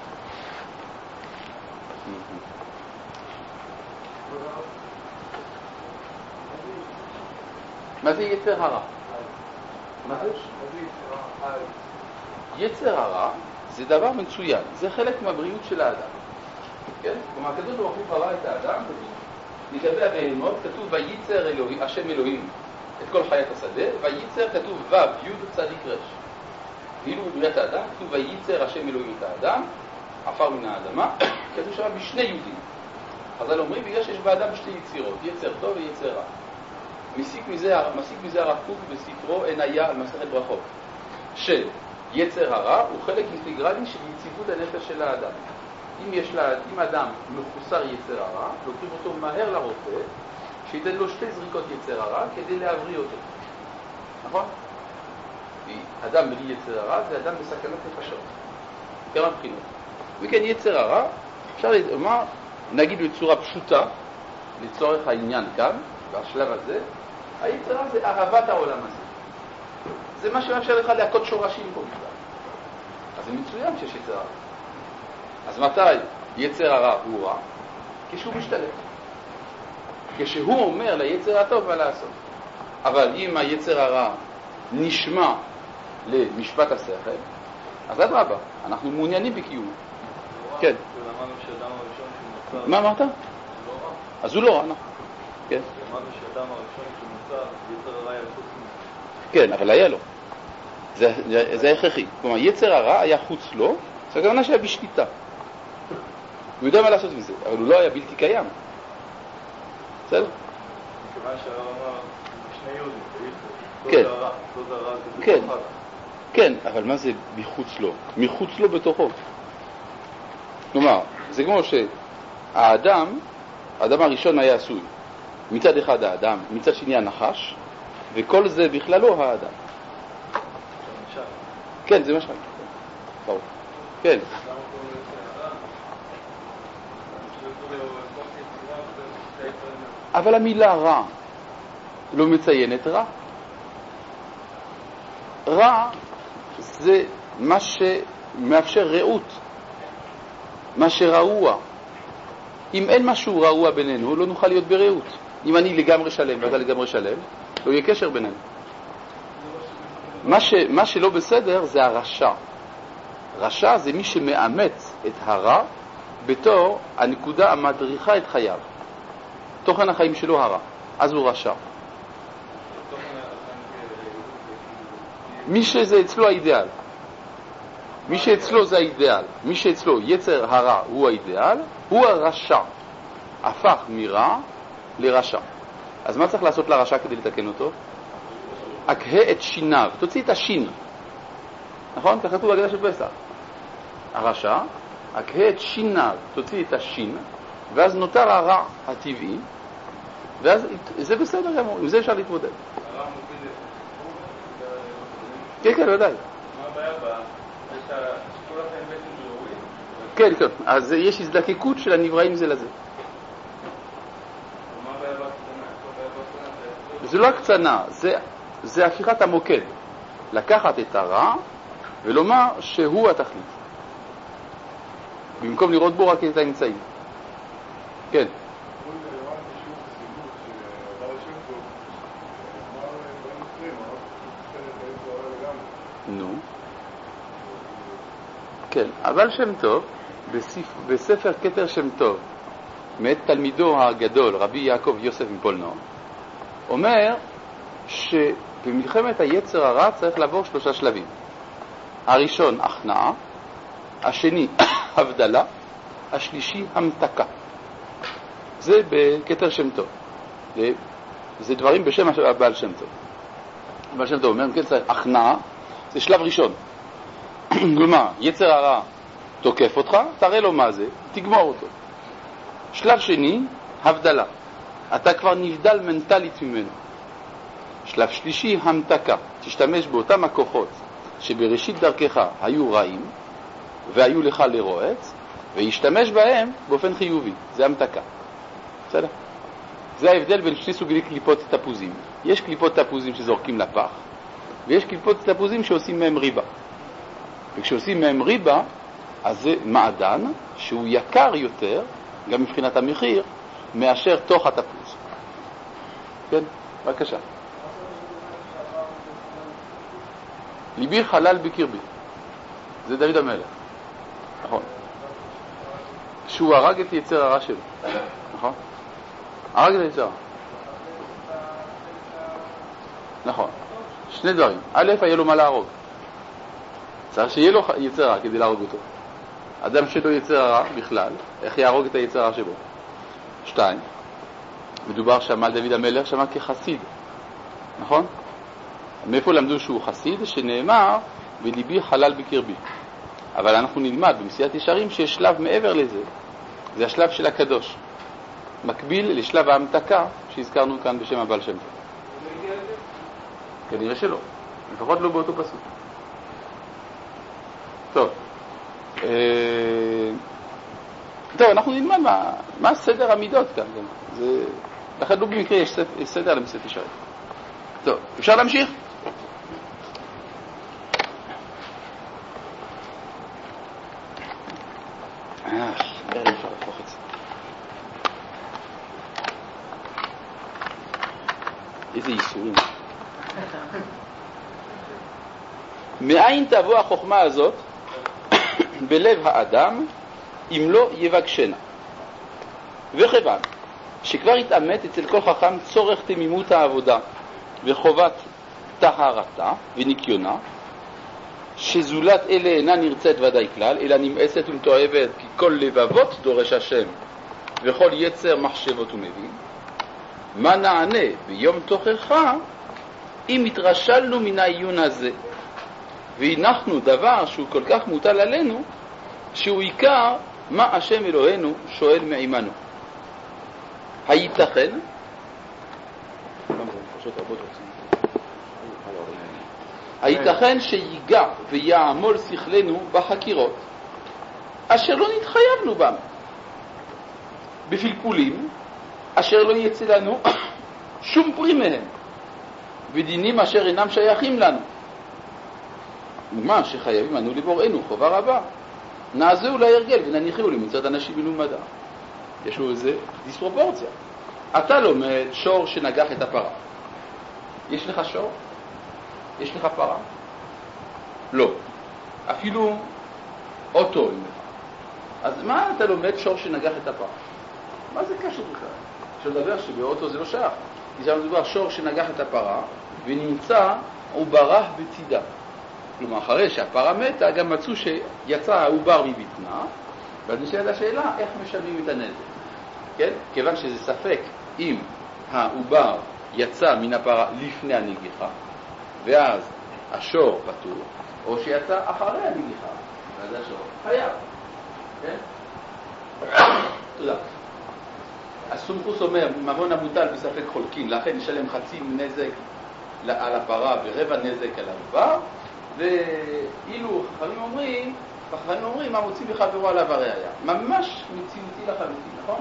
מה זה יצר הרע? מה זה? יצר הרע זה דבר מצוין, זה חלק מהבריאות של האדם. כן? כלומר, הקדוש ברוך הוא ברא את האדם, לגבי הבהמות כתוב וייצר אלוהים, השם אלוהים את כל חיית השדה, וייצר כתוב ו' י' צדיק ר'. ואילו בבריאת האדם כתוב וייצר השם אלוהים את האדם, עפר מן האדמה, כתוב שם בשני יהודים. חז"ל אומרים בגלל שיש באדם שתי יצירות, יצר טוב ויצר רע. מסיק מזה, מסיק מזה הרב קוק בספרו אין היה על מסכת ברכות, שיצר הרע הוא חלק אינטגרלי של יציבות הנפש של האדם. אם יש לה, אם אדם מחוסר יצר הרע, לוקחים אותו מהר לרופא, שייתן לו שתי זריקות יצר הרע כדי להבריא אותו. נכון? אדם בלי יצר הרע זה אדם בסכנת נפשות. כמה בחינות. וכן יצר הרע, אפשר לומר, נגיד בצורה פשוטה, לצורך העניין כאן, בשלב הזה, היצר הרע זה אהבת העולם הזה. זה מה שמאפשר לך להכות שורשים פה בכלל. אז זה מצוין שיש יצר הרע. אז מתי יצר הרע הוא רע? כשהוא משתלט. כשהוא אומר ליצר הטוב מה לעשות. אבל אם היצר הרע נשמע למשפט השכל, אז עד רבה, אנחנו מעוניינים בקיום. כן. מה אמרת? אז הוא לא רע, נכון. כן. אמרנו שאדם הראשון שמוצא יצר הרע היה חוץ מזה. כן, אבל היה לו. זה הכרחי. כלומר, יצר הרע היה חוץ לו, זה הכוונה שהיה בשליטה. הוא יודע מה לעשות עם זה, אבל הוא לא היה בלתי קיים. בסדר? מכיוון שהרע אמר שני יהודים, כן. טוב הרע, טוב הרע זה כן. בתוך. כן, אבל מה זה מחוץ לו? מחוץ לו בתוכו. כלומר, זה כמו שהאדם, האדם הראשון היה עשוי. מצד אחד האדם, מצד שני הנחש, וכל זה בכלל לא האדם. כן, זה משל. ברור. כן. אבל המילה רע לא מציינת רע. רע זה מה שמאפשר רעות, מה שרעוע. אם אין משהו רעוע בינינו, לא נוכל להיות ברעות. אם אני לגמרי שלם ואתה לגמרי שלם, לא יהיה קשר בינינו. מה, ש, מה שלא בסדר זה הרשע. רשע זה מי שמאמץ את הרע בתור הנקודה המדריכה את חייו. תוכן החיים שלו הרע. אז הוא רשע. מי שזה אצלו האידאל. מי שאצלו זה האידאל. מי שאצלו יצר הרע הוא האידאל, הוא הרשע. הפך מרע לרשע. אז מה צריך לעשות לרשע כדי לתקן אותו? אקהה את שיניו. תוציא את השין. נכון? כך כתוב בהגדה של פסח. הרשע, אקהה את שיניו. תוציא את השין, ואז נותר הרע הטבעי, ואז זה בסדר גמור. עם זה אפשר להתמודד. הרע מוביל כן, כן, ודאי. מה הבעיה בה? שכל החיים בעצם ראויים? כן, כן. אז יש הזדקקות של הנבראים זה לזה. מה הבעיה בקטנה? זה לא הקצנה, זה, זה הפיכת המוקד. לקחת את הרע ולומר שהוא התכלית. במקום לראות בו רק את האמצעים. כן. כן, אבל שם טוב, בספר כתר שם טוב, מאת תלמידו הגדול, רבי יעקב יוסף מפולנור, אומר שבמלחמת היצר הרע צריך לעבור שלושה שלבים. הראשון, הכנעה, השני, הבדלה, השלישי, המתקה. זה בכתר שם טוב. זה דברים בשם הבעל שם טוב. הבעל שם טוב אומר, כן, צריך הכנעה, זה שלב ראשון. כלומר, יצר הרע תוקף אותך, תראה לו מה זה, תגמור אותו. שלב שני, הבדלה. אתה כבר נבדל מנטלית ממנו. שלב שלישי, המתקה. תשתמש באותם הכוחות שבראשית דרכך היו רעים, והיו לך לרועץ, וישתמש בהם באופן חיובי. זה המתקה. בסדר? זה ההבדל בין שני סוגי קליפות תפוזים. יש קליפות תפוזים שזורקים לפח, ויש קליפות תפוזים שעושים מהם ריבה. וכשעושים מהם ריבה, אז זה מעדן שהוא יקר יותר, גם מבחינת המחיר, מאשר תוך התפוז. כן? בבקשה. ליבי חלל בקרבי. זה דוד המלך. נכון. שהוא הרג את יצר הרע שלו. נכון? הרג את היצר הרע. נכון. שני דברים. א', היה לו מה להרוג. צריך שיהיה לו יצר הרע כדי להרוג אותו. אדם שלו יצר הרע בכלל, איך יהרוג את היצר הרע שבו? שתיים. מדובר שם על דוד המלך, שם כחסיד. נכון? מאיפה למדו שהוא חסיד? שנאמר, וליבי חלל בקרבי. אבל אנחנו נלמד במסיעת ישרים שיש שלב מעבר לזה. זה השלב של הקדוש. מקביל לשלב ההמתקה שהזכרנו כאן בשם הבעל שם טוב. כנראה שלא. לפחות לא באותו פסוק. טוב. טוב, אנחנו נלמד מה, מה סדר המידות כאן. זה, לכן לא במקרה יש סדר למסיעת ישרים. טוב, אפשר להמשיך? אה, אפשר להפוך את זה. איזה ייסורים. מאין תבוא החוכמה הזאת בלב האדם אם לא יבקשנה? וכיוון שכבר התאמת אצל כל חכם צורך תמימות העבודה וחובת טהרתה וניקיונה, שזולת אלה אינה נרצית ודאי כלל, אלא נמאסת ומתועבת, כי כל לבבות דורש השם וכל יצר מחשבות ומבין. מה נענה ביום תוכחה אם התרשלנו מן העיון הזה והנחנו דבר שהוא כל כך מוטל עלינו, שהוא עיקר מה השם אלוהינו שואל מעימנו? הייתכן הייתכן שיגע ויעמול שכלנו בחקירות אשר לא נתחייבנו בם, בפלפולים אשר לא יצא לנו שום פרי מהם, ודינים אשר אינם שייכים לנו, ומה שחייבים אנו לבוראנו חובה רבה, נעזהו להרגל ונניחהו למצוות אנשים מלומדה. יש לו איזה דיספרופורציה. אתה לומד שור שנגח את הפרה. יש לך שור? יש לך פרה? לא. אפילו אוטו אין לך. אז מה אתה לומד שור שנגח את הפרה? מה זה קשור בכלל? אפשר לדבר שבאוטו זה לא שייך. כי זה מדובר שור שנגח את הפרה ונמצא עוברה בצידה. כלומר, אחרי שהפרה מתה, גם מצאו שיצא העובר מבטנה, ואז נשאלת השאלה איך משלמים את הנזק. כן? כיוון שזה ספק אם העובר יצא מן הפרה לפני הנגיחה, ואז השור פטור, או שיצא אחרי הנגיחה, ואז השור חייב. כן? תודה. הסומכוס אומר, ממון המוטל בספק חולקין, לכן נשלם חצי נזק על הפרה ורבע נזק על העובר, ואילו חכמים אומרים, חכמים אומרים, מה מוצאים בחברו עליו הראיה. ממש מציאותי לחלוטין, נכון?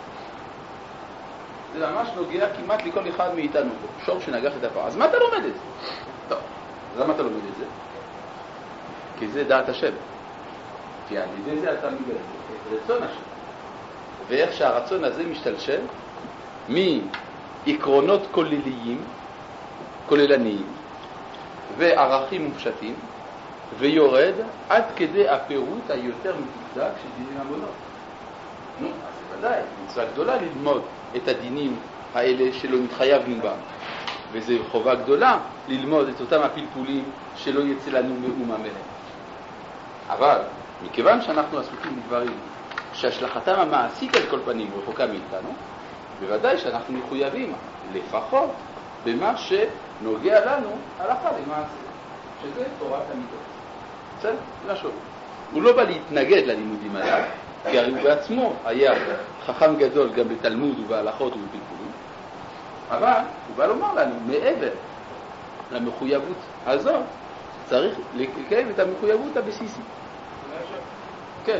זה ממש נוגע כמעט לכל אחד מאיתנו פה, שור שנגח את הפרה. אז מה אתה לומד את זה? טוב, אז למה אתה לומד את זה? כי זה דעת השם. כי על ידי זה אתה מגלה את רצון השם. ואיך שהרצון הזה משתלשל מעקרונות כולליים, כוללניים, וערכים מופשטים, ויורד עד כדי הפירוט היותר מדוקדק של דיני ממונות. נו, אז בוודאי, מצווה גדולה ללמוד את הדינים האלה שלא מתחייבים בם. וזו חובה גדולה ללמוד את אותם הפלפולים שלא יצא לנו מאומה מהם. אבל מכיוון שאנחנו עסוקים בדברים שהשלכתם המעשית על כל פנים רחוקה מאיתנו, בוודאי שאנחנו מחויבים לפחות במה שנוגע לנו הלכה למעשה, שזה תורת המידות. בסדר? זה משהו. הוא לא בא להתנגד ללימודים עליו, כי הרי הוא בעצמו היה חכם גדול גם בתלמוד ובהלכות ובפלפולים, אבל הוא בא לומר לנו, מעבר למחויבות הזאת, צריך לקיים את המחויבות הבסיסית. כן.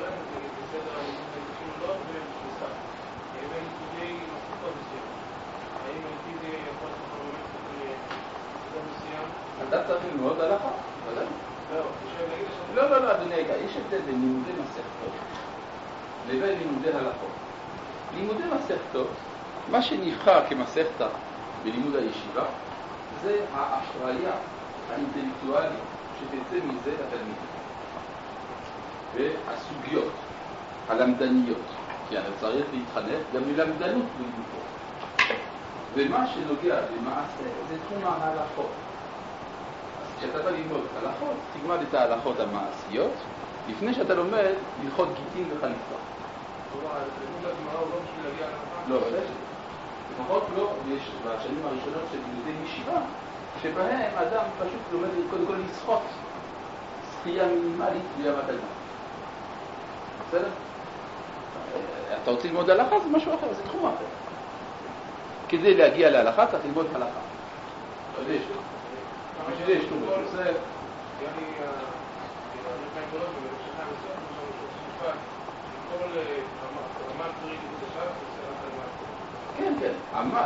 אתה צריך ללמוד הלכה? לא, לא, לא, אדוני, יש הבדל בין לימודי מסכתות לבין לימודי הלכות. לימודי מסכתות, מה שנבחר כמסכתה בלימוד הישיבה, זה האחריה האינטלקטואלית שתצא מזה לתלמידים. והסוגיות הלמדניות, כי אני צריך להתחנך גם מלמדנות בלימודו. ומה שנוגע למעשה זה תחום ההלכות. אז כשאתה בא ללמוד הלכות, תלמד את ההלכות המעשיות, לפני שאתה לומד ללכות גיטין וחליפה. לא, לפחות לא, יש בשנים הראשונות של לימודי ישיבה, שבהם אדם פשוט לומד קודם כל לשחות שחייה מינימלית בלי המתלמד. בסדר? אתה רוצה ללמוד הלכה, זה משהו אחר, זה תחום אחר. כדי להגיע להלכה צריך ללמוד הלכה. בשביל זה יש תחום אחר. כן, כן, עמד,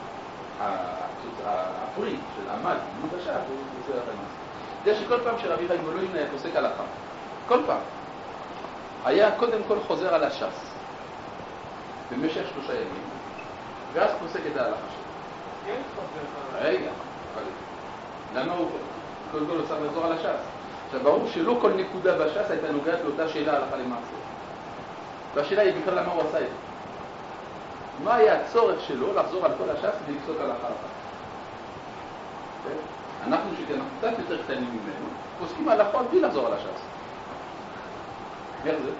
הפרי של עמד, לימוד הש"ס, הוא עושה לך למעשה. אתה יודע שכל פעם שרבי חיים וולוז'ין היה פוסק הלכה, כל פעם, היה קודם כל חוזר על הש"ס, במשך שלושה ימים, ואז פוסק את ההלכה שלו. כן, חוזר. רגע, אבל למה הוא קודם כל עושה לחזור על הש"ס? עכשיו, ברור שלא כל נקודה בש"ס הייתה נוגעת לאותה שאלה הלכה למעשה. והשאלה היא בכלל למה הוא עשה את זה. מה היה הצורך שלו לחזור על כל הש"ס ולפסוק הלכה אחת? אנחנו שאנחנו קצת יותר קטנים ממנו, פוסקים הלכות בלי לחזור על הש"ס. איך זה?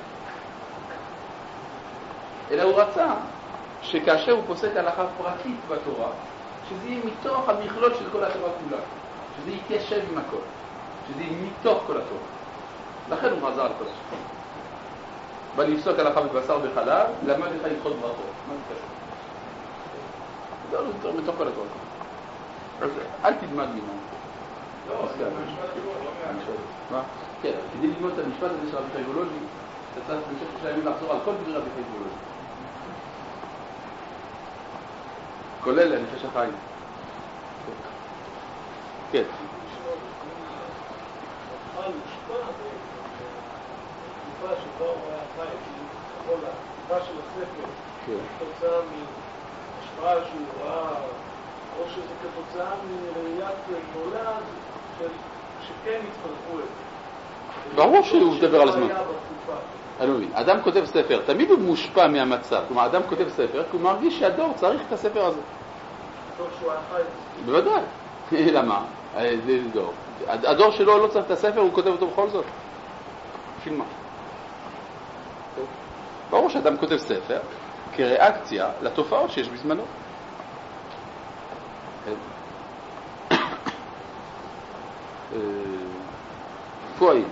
אלא הוא רצה שכאשר הוא פוסק הלכה פרטית בתורה, שזה יהיה מתוך המכלול של כל התורה כולה, שזה יתיישב עם הכל, שזה יהיה מתוך כל התורה. לכן הוא חזר על כל הש"ס. בא לפסוק הלכה בבשר בחלב, למד לך לדחות ברכות. מה זה קשור? זה לא יותר מתוך כל התורה. אז אל תלמד ממנו. לא, זה המשפט שלו, מה? כן, כדי ללמוד את המשפט הזה של רבי חיים וולוז'ין, אתה צריך במשך שלושה ימים לחזור על כל דברי רבי חיים וולוז'ין. כולל הנפש החיים. כן. התקופה שבה הוא היה חי, כל התקופה של הספר, כתוצאה מהשפעה שהוא ראה, או שזה כתוצאה מראיית נולד, שכן התפרחו את זה. ברור שהוא מדבר על הזמן. אני מבין, אדם כותב ספר, תמיד הוא מושפע מהמצב. כלומר, אדם כותב ספר, כי הוא מרגיש שהדור צריך את הספר הזה. טוב שהוא היה חי. בוודאי. למה? זה דור. הדור שלו לא צריך את הספר, הוא כותב אותו בכל זאת. בשביל מה? ברור שאדם כותב ספר כריאקציה לתופעות שיש בזמנו. איפה היית?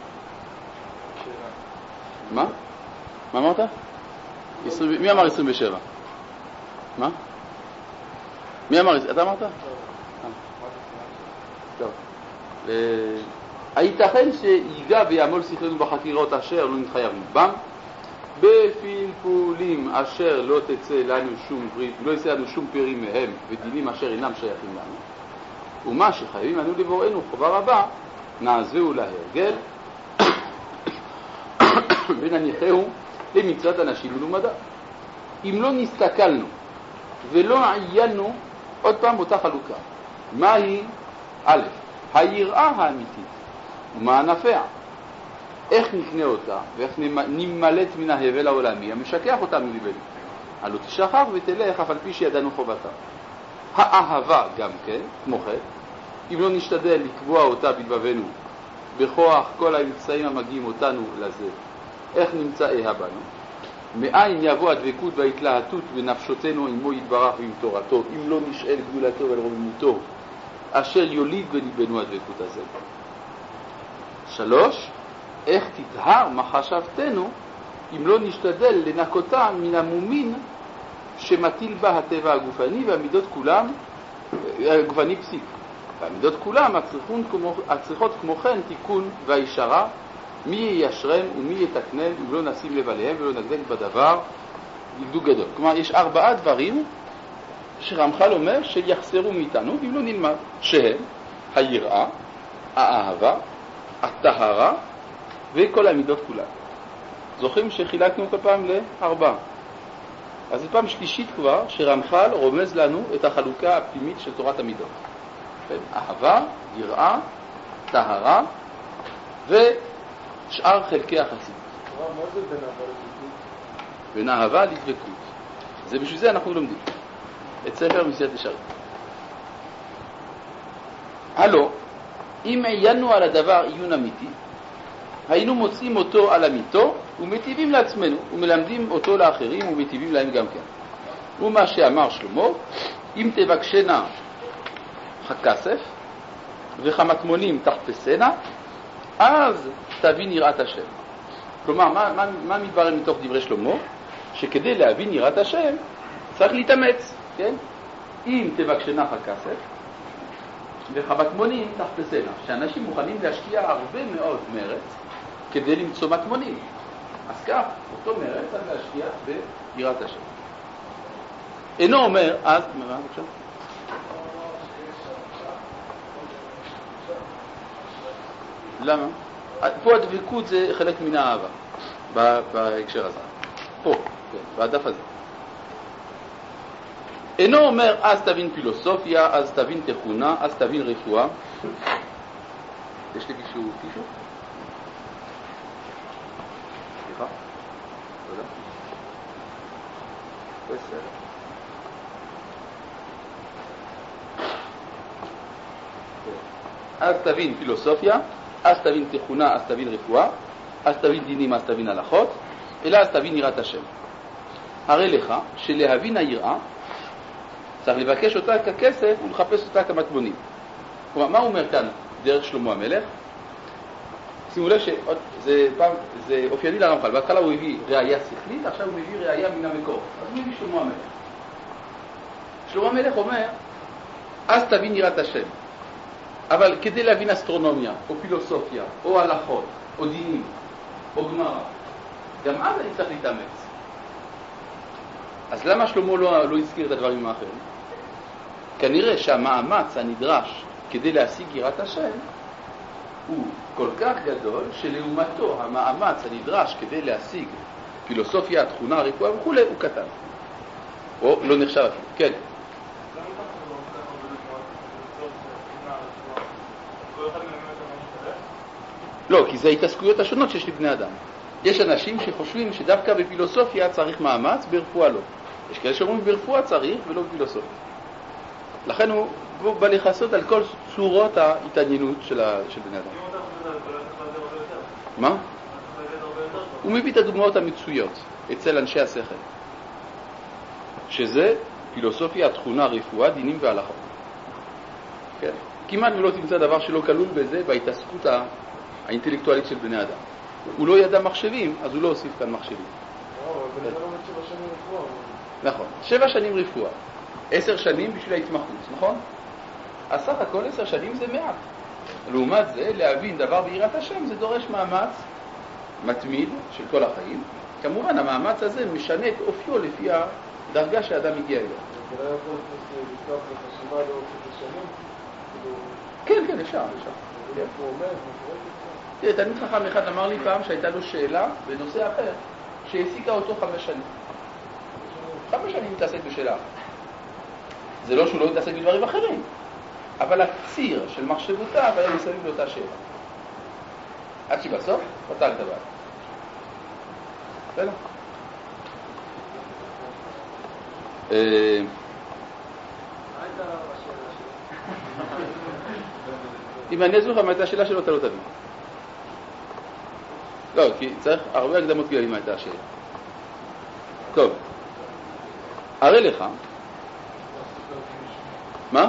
מה? מה אמרת? מי אמר עשרים ושבע? מה? מי אמר? אתה אמרת? טוב. הייתכן שיגע ויעמול שכלנו בחקירות אשר לא נתחייבנו בם, בפלפולים אשר לא תצא לנו שום ברית, לא יצא לנו שום פרי מהם, ודינים אשר אינם שייכים לנו, ומה שחייבים לנו לבוראנו חובה רבה, נעזבהו להרגל, ונניחהו למצוות אנשים ולומדה. אם לא נסתכלנו ולא עיינו, עוד פעם באותה חלוקה. מהי? א', היראה האמיתית ומה ענפיה? איך נקנה אותה ואיך נמלט מן ההבל העולמי המשכח אותה מליבנו? הלא תשכח ותלך אף על פי שידענו חובתה. האהבה גם כן, כמו כן, אם לא נשתדל לקבוע אותה בלבבנו בכוח כל האמצעים המגיעים אותנו לזה, איך נמצאיה בנו? מאין יבוא הדבקות וההתלהטות בנפשותנו עמו יתברך ועם תורתו, אם לא נשאל גדולתו ולרוממותו, אשר יוליד בליבנו הדבקות הזה. שלוש, איך תטהר מחשבתנו אם לא נשתדל לנקותה מן המומין שמטיל בה הטבע הגופני והמידות כולם, הגופני פסיק. והמידות כולם הצריכות כמו כן תיקון והישרה, מי יישרם ומי יתקנן אם לא נשים לב עליהם ולא נגדל בדבר דקדוק גדול. כלומר, יש ארבעה דברים שרמח"ל אומר שיחסרו מאיתנו אם לא נלמד, שהם היראה, האהבה, הטהרה וכל המידות כולם. זוכרים שחילקנו כל פעם לארבעה. אז זו פעם שלישית כבר שרמח"ל רומז לנו את החלוקה הפנימית של תורת המידות. אהבה, יראה, טהרה ושאר חלקי החסידות. מה זה בין אהבה לדבקות? בין אהבה לדבקות. זה בשביל זה אנחנו לומדים את ספר מסילת ישרים. הלא, אם עיינו על הדבר עיון אמיתי, היינו מוצאים אותו על אמיתו ומטיבים לעצמנו ומלמדים אותו לאחרים ומטיבים להם גם כן. ומה שאמר שלמה, אם תבקשנה הכסף וחמטמונים תחפשנה, אז תבין יראת השם. כלומר, מה, מה, מה מתברר מתוך דברי שלמה? שכדי להבין יראת השם צריך להתאמץ, כן? אם תבקשנה הכסף וחמטמונים תחפשנה, שאנשים מוכנים להשקיע הרבה מאוד מרץ כדי למצוא מטמונים. אז כך, אותו מרץ צריך להשקיע ביראת השם. אינו אומר, אז, מה, בבקשה? למה? פה הדבקות זה חלק מן האהבה, בהקשר הזה. פה, כן, בדף הזה. אינו אומר, אז תבין פילוסופיה, אז תבין תכונה, אז תבין רפואה. יש לי מישהו טישו? סליחה? תודה. בסדר. אז תבין פילוסופיה, אז תבין תכונה, אז תבין רפואה, אז תבין דינים, אז תבין הלכות, אלא אז תבין יראת השם. הרי לך שלהבין היראה צריך לבקש אותה ככסף ולחפש אותה כמטמונים. כלומר, מה הוא אומר כאן דרך שלמה המלך? שימו לב שזה פעם, זה אופייני לרמח"ל. בהתחלה הוא הביא ראייה שכלית, עכשיו הוא מביא ראייה מן המקור. אז הוא מביא שלמה המלך. שלמה המלך אומר, אז תבין יראת השם. אבל כדי להבין אסטרונומיה, או פילוסופיה, או הלכות, או דינים, או גמרא, גם אז אני צריך להתאמץ. אז למה שלמה לא, לא הזכיר את הדברים האחרים? כנראה שהמאמץ הנדרש כדי להשיג יראת השם הוא כל כך גדול שלעומתו המאמץ הנדרש כדי להשיג פילוסופיה, תכונה, רפואה וכו' הוא קטן. או לא נחשב אפילו. כן. לא, כי זה ההתעסקויות השונות שיש לבני אדם. יש אנשים שחושבים שדווקא בפילוסופיה צריך מאמץ, ברפואה לא. יש כאלה שאומרים ברפואה צריך ולא בפילוסופיה. לכן הוא, הוא בא לחסות על כל צורות ההתעניינות של, ה, של בני אדם. מה? הוא מביא את הדוגמאות המצויות אצל אנשי השכל. שזה פילוסופיה, תכונה, רפואה, דינים והלכות. כן? כמעט לא תמצא דבר שלא כלול בזה בהתעסקות האינטלקטואלית של בני אדם. הוא לא ידע מחשבים, אז הוא לא הוסיף כאן מחשבים. אבל זה לא אומר שבע שנים רפואה. נכון, שבע שנים רפואה. עשר שנים בשביל ההתמחות, נכון? אז סך הכל עשר שנים זה מעט. לעומת זה, להבין דבר ביראת השם זה דורש מאמץ מתמיד של כל החיים. כמובן, המאמץ הזה משנה את אופיו לפי הדרגה שהאדם הגיע אליה. זה לא יכול לפתוח לחשיבה לאורך את השנים? כן, כן, אפשר, אפשר. איפה הוא עומד, מפורט את זה? תראה, תלמיד חכם אחד אמר לי פעם שהייתה לו שאלה בנושא אחר, שהעסיקה אותו חמש שנים. חמש שנים מתעסק בשאלה אחת. זה לא שהוא לא מתעסק בדברים אחרים, אבל הציר של מחשבותיו היה מסביב לאותה שאלה. עד שבסוף פתר את הבעיה. בסדר? מה הייתה השאלה שלו? אם אני אסביר לך מה הייתה השאלה שלו, אתה לא תבין. לא, כי צריך הרבה הקדמות כדי מה הייתה השאלה. טוב, הרי לך, מה?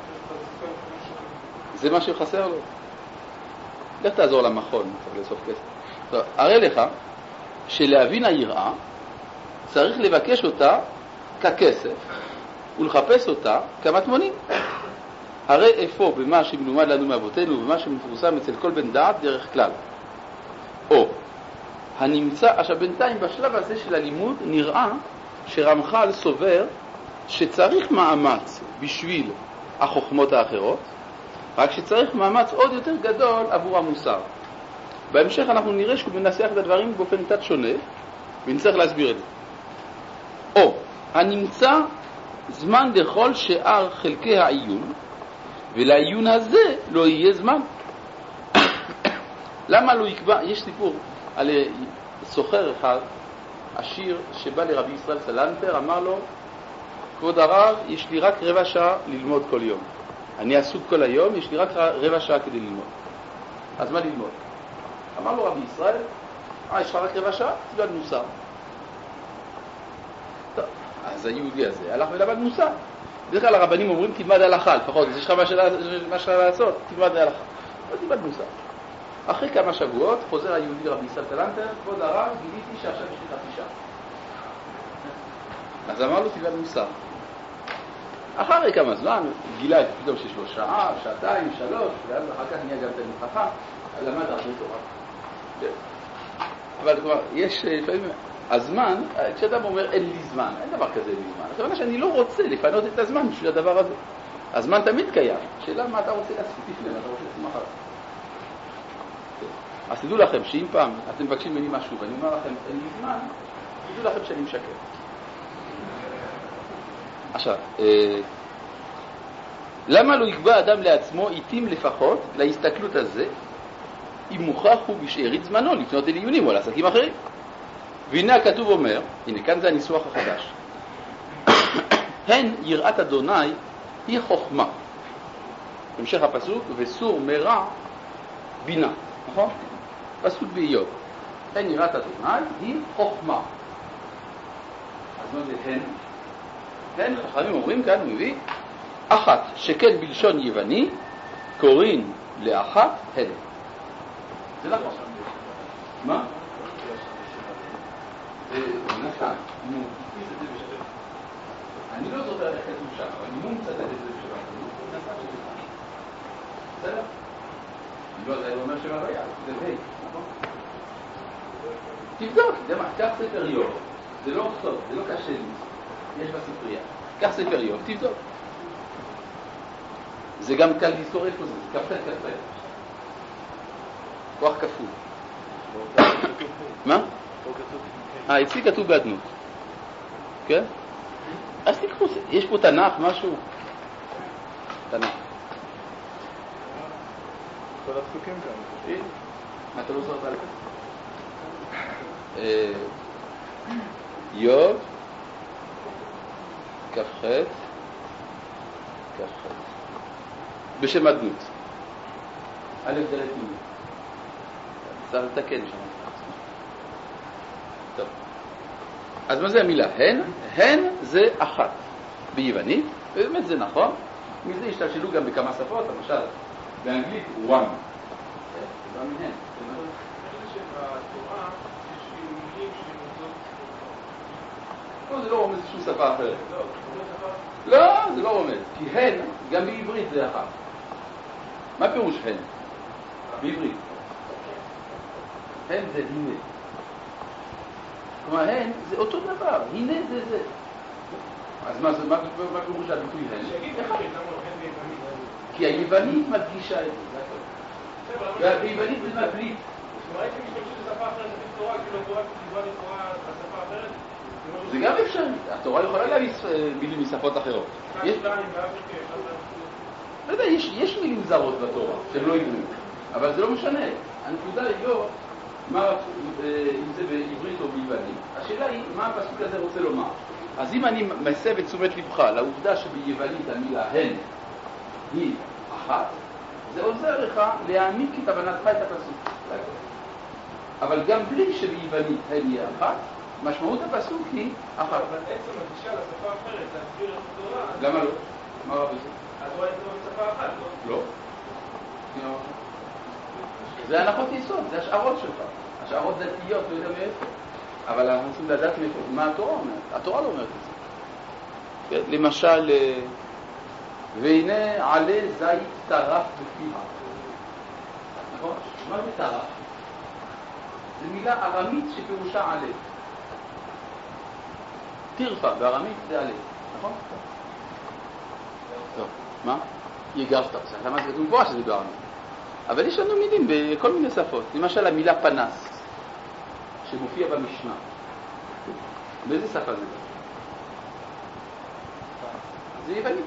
זה מה שחסר לו. לך תעזור למכון, צריך לאסוף כסף. טוב, הרי לך שלהבין היראה צריך לבקש אותה ככסף ולחפש אותה כמטמונים. הרי איפה במה שמלומד לנו מאבותינו ובמה שמפורסם אצל כל בן דעת דרך כלל. או הנמצא, עכשיו בינתיים בשלב הזה של הלימוד נראה שרמח"ל סובר שצריך מאמץ בשביל החוכמות האחרות, רק שצריך מאמץ עוד יותר גדול עבור המוסר. בהמשך אנחנו נראה שהוא מנסח את הדברים באופן קצת שונה, ונצטרך להסביר את זה. או הנמצא זמן לכל שאר חלקי העיון, ולעיון הזה לא יהיה זמן. למה לא יקבע? יש סיפור על סוחר אחד, עשיר, שבא לרבי ישראל סלנטר, אמר לו, כבוד הרב, יש לי רק רבע שעה ללמוד כל יום. אני עסוק כל היום, יש לי רק רבע שעה כדי ללמוד. אז מה ללמוד? אמר לו רבי ישראל, אה, יש לך רק רבע שעה? תלמד מוסר. טוב, אז היהודי הזה הלך ולמד מוסר. בדרך כלל הרבנים אומרים, תלמד הלכה, לפחות, יש לך מה שאלה לעשות, תלמד הלכה. אז תלמד מוסר. אחרי כמה שבועות חוזר היהודי רבי ישראל סלנטר, כבוד הרב, גיליתי שעכשיו יש לי חצי שעה. אז אמר לו, תלמד מוסר. אחרי כמה זמן, גילה פתאום שיש לו שעה, שעתיים, שלוש, ואז אחר כך נהיה גם תלמיד חכם, למד הרבה תורה. אבל כבר, יש לפעמים, הזמן, כשאדם אומר אין לי זמן, אין דבר כזה אין לי זמן. זאת אומרת שאני לא רוצה לפנות את הזמן בשביל הדבר הזה. הזמן תמיד קיים. שאלה מה אתה רוצה לעשות לפני, מה אתה רוצה לעשות מחר. אז תדעו לכם שאם פעם אתם מבקשים ממני משהו ואני אומר לכם אין לי זמן, תדעו לכם שאני משקר. עכשיו, אה, למה לא יקבע אדם לעצמו עיתים לפחות להסתכלות הזה, אם מוכרח הוא בשארית זמנו לפנות אל עיונים או לעסקים אחרים? והנה הכתוב אומר, הנה כאן זה הניסוח החדש, הן יראת אדוני היא חוכמה. המשך הפסוק, וסור מרע בינה, נכון? פסוק באיוב, הן יראת אדוני היא חוכמה. אז מה זה הן? הן, החכמים אומרים כאן, הוא מביא, אחת, שכן בלשון יווני, קוראים לאחת הן. זה נכון. מה? אני לא זוכר איך כתוב שם, אבל אני מומצא את זה בשבת. בסדר? אני לא יודע, הוא אומר שמה היה, זה היי, נכון? תבדוק, זה מה, קח ספר איוב, זה לא סוף, זה לא קשה לי, יש בספרייה. קח ספר איוב, תבדוק. זה גם קל לזכור איפה זה, זה כפת כפת. כוח כפול. מה? אה, אצלי כתוב באדנות. כן? אז תקחו, יש פה תנ"ך, משהו? תנ"ך. כל הפסוקים כאן. מה אתה לא זוכר על זה? איוב, כ"ח, כ"ח. בשם אדנות. א' דלת י'. צריך לתקן שם. טוב. אז מה זה המילה? הן? הן זה אחת. ביוונית, ובאמת זה נכון. מזה השתלשלו גם בכמה שפות, למשל, באנגלית, one. זה לא מהן. שבתורה יש מילים שמוצאות... לא, זה לא רומז שום שפה אחרת. לא, זה לא רומז. כי הן, גם בעברית זה אחת. מה פירוש הן? בעברית. הן זה הנה. כלומר, הן זה אותו דבר. הנה זה זה. אז מה, מה פירוש הביטוי הן? כי היוונית מדגישה את זה. והיוונית זה מבליט. הייתם משתמשים בשפה אחרת, זה תורה, כאילו התורה כתיבה לכאורה בשפה אחרת? זה גם אפשרי. התורה יכולה להביא מילים משפות אחרות. לא יודע, יש מילים זרות בתורה, שהן לא עברית, אבל זה לא משנה. הנקודה היא לא מה, אם זה בעברית או ביוונית, השאלה היא מה הפסוק הזה רוצה לומר. אז אם אני מסב את תשומת לבך לעובדה שביוונית המילה הן היא אחת, זה עוזר לך להעמיק את הבנתך את הפסוק. אבל גם בלי שביוונית הן היא אחת, משמעות הפסוק היא אחת. אבל עצם הגישה לשפה אחרת, להסביר את התורה... למה לא? מה רב בזה? אז לא הייתה בשפה אחת, לא? לא. זה הנחות יסוד, זה השערות שלך. השערות דתיות, לא יודע מאיפה. אבל אנחנו צריכים לדעת מה התורה אומרת. התורה לא אומרת את זה. למשל, והנה עלה זית טרף בפיה. נכון? מה זה טרף? זו מילה ארמית שפירושה עלה. תרפה, בארמית זה עלה. נכון? טוב, מה? יגשת. למה זה כתוב פה שזה בארמית? אבל יש לנו מילים בכל מיני שפות. למשל המילה פנס, שמופיע במשנה. באיזה שפה זה? זה יוונית.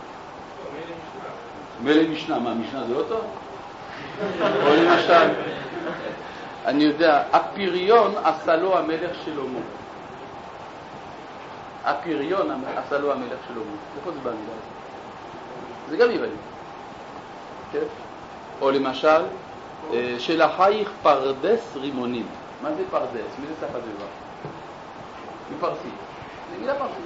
מילא משנה. מה, משנה זה לא טוב? או למשל, אני יודע, הפריון עשה לו המלך שלמה. הפריון עשה לו המלך שלמה. איפה זה במילה הזאת? זה גם יוונית. כן? או למשל, שלחייך פרדס רימונים. מה זה פרדס? מאיזה שפה זה בא? מפרסית. זה מילה פרסית.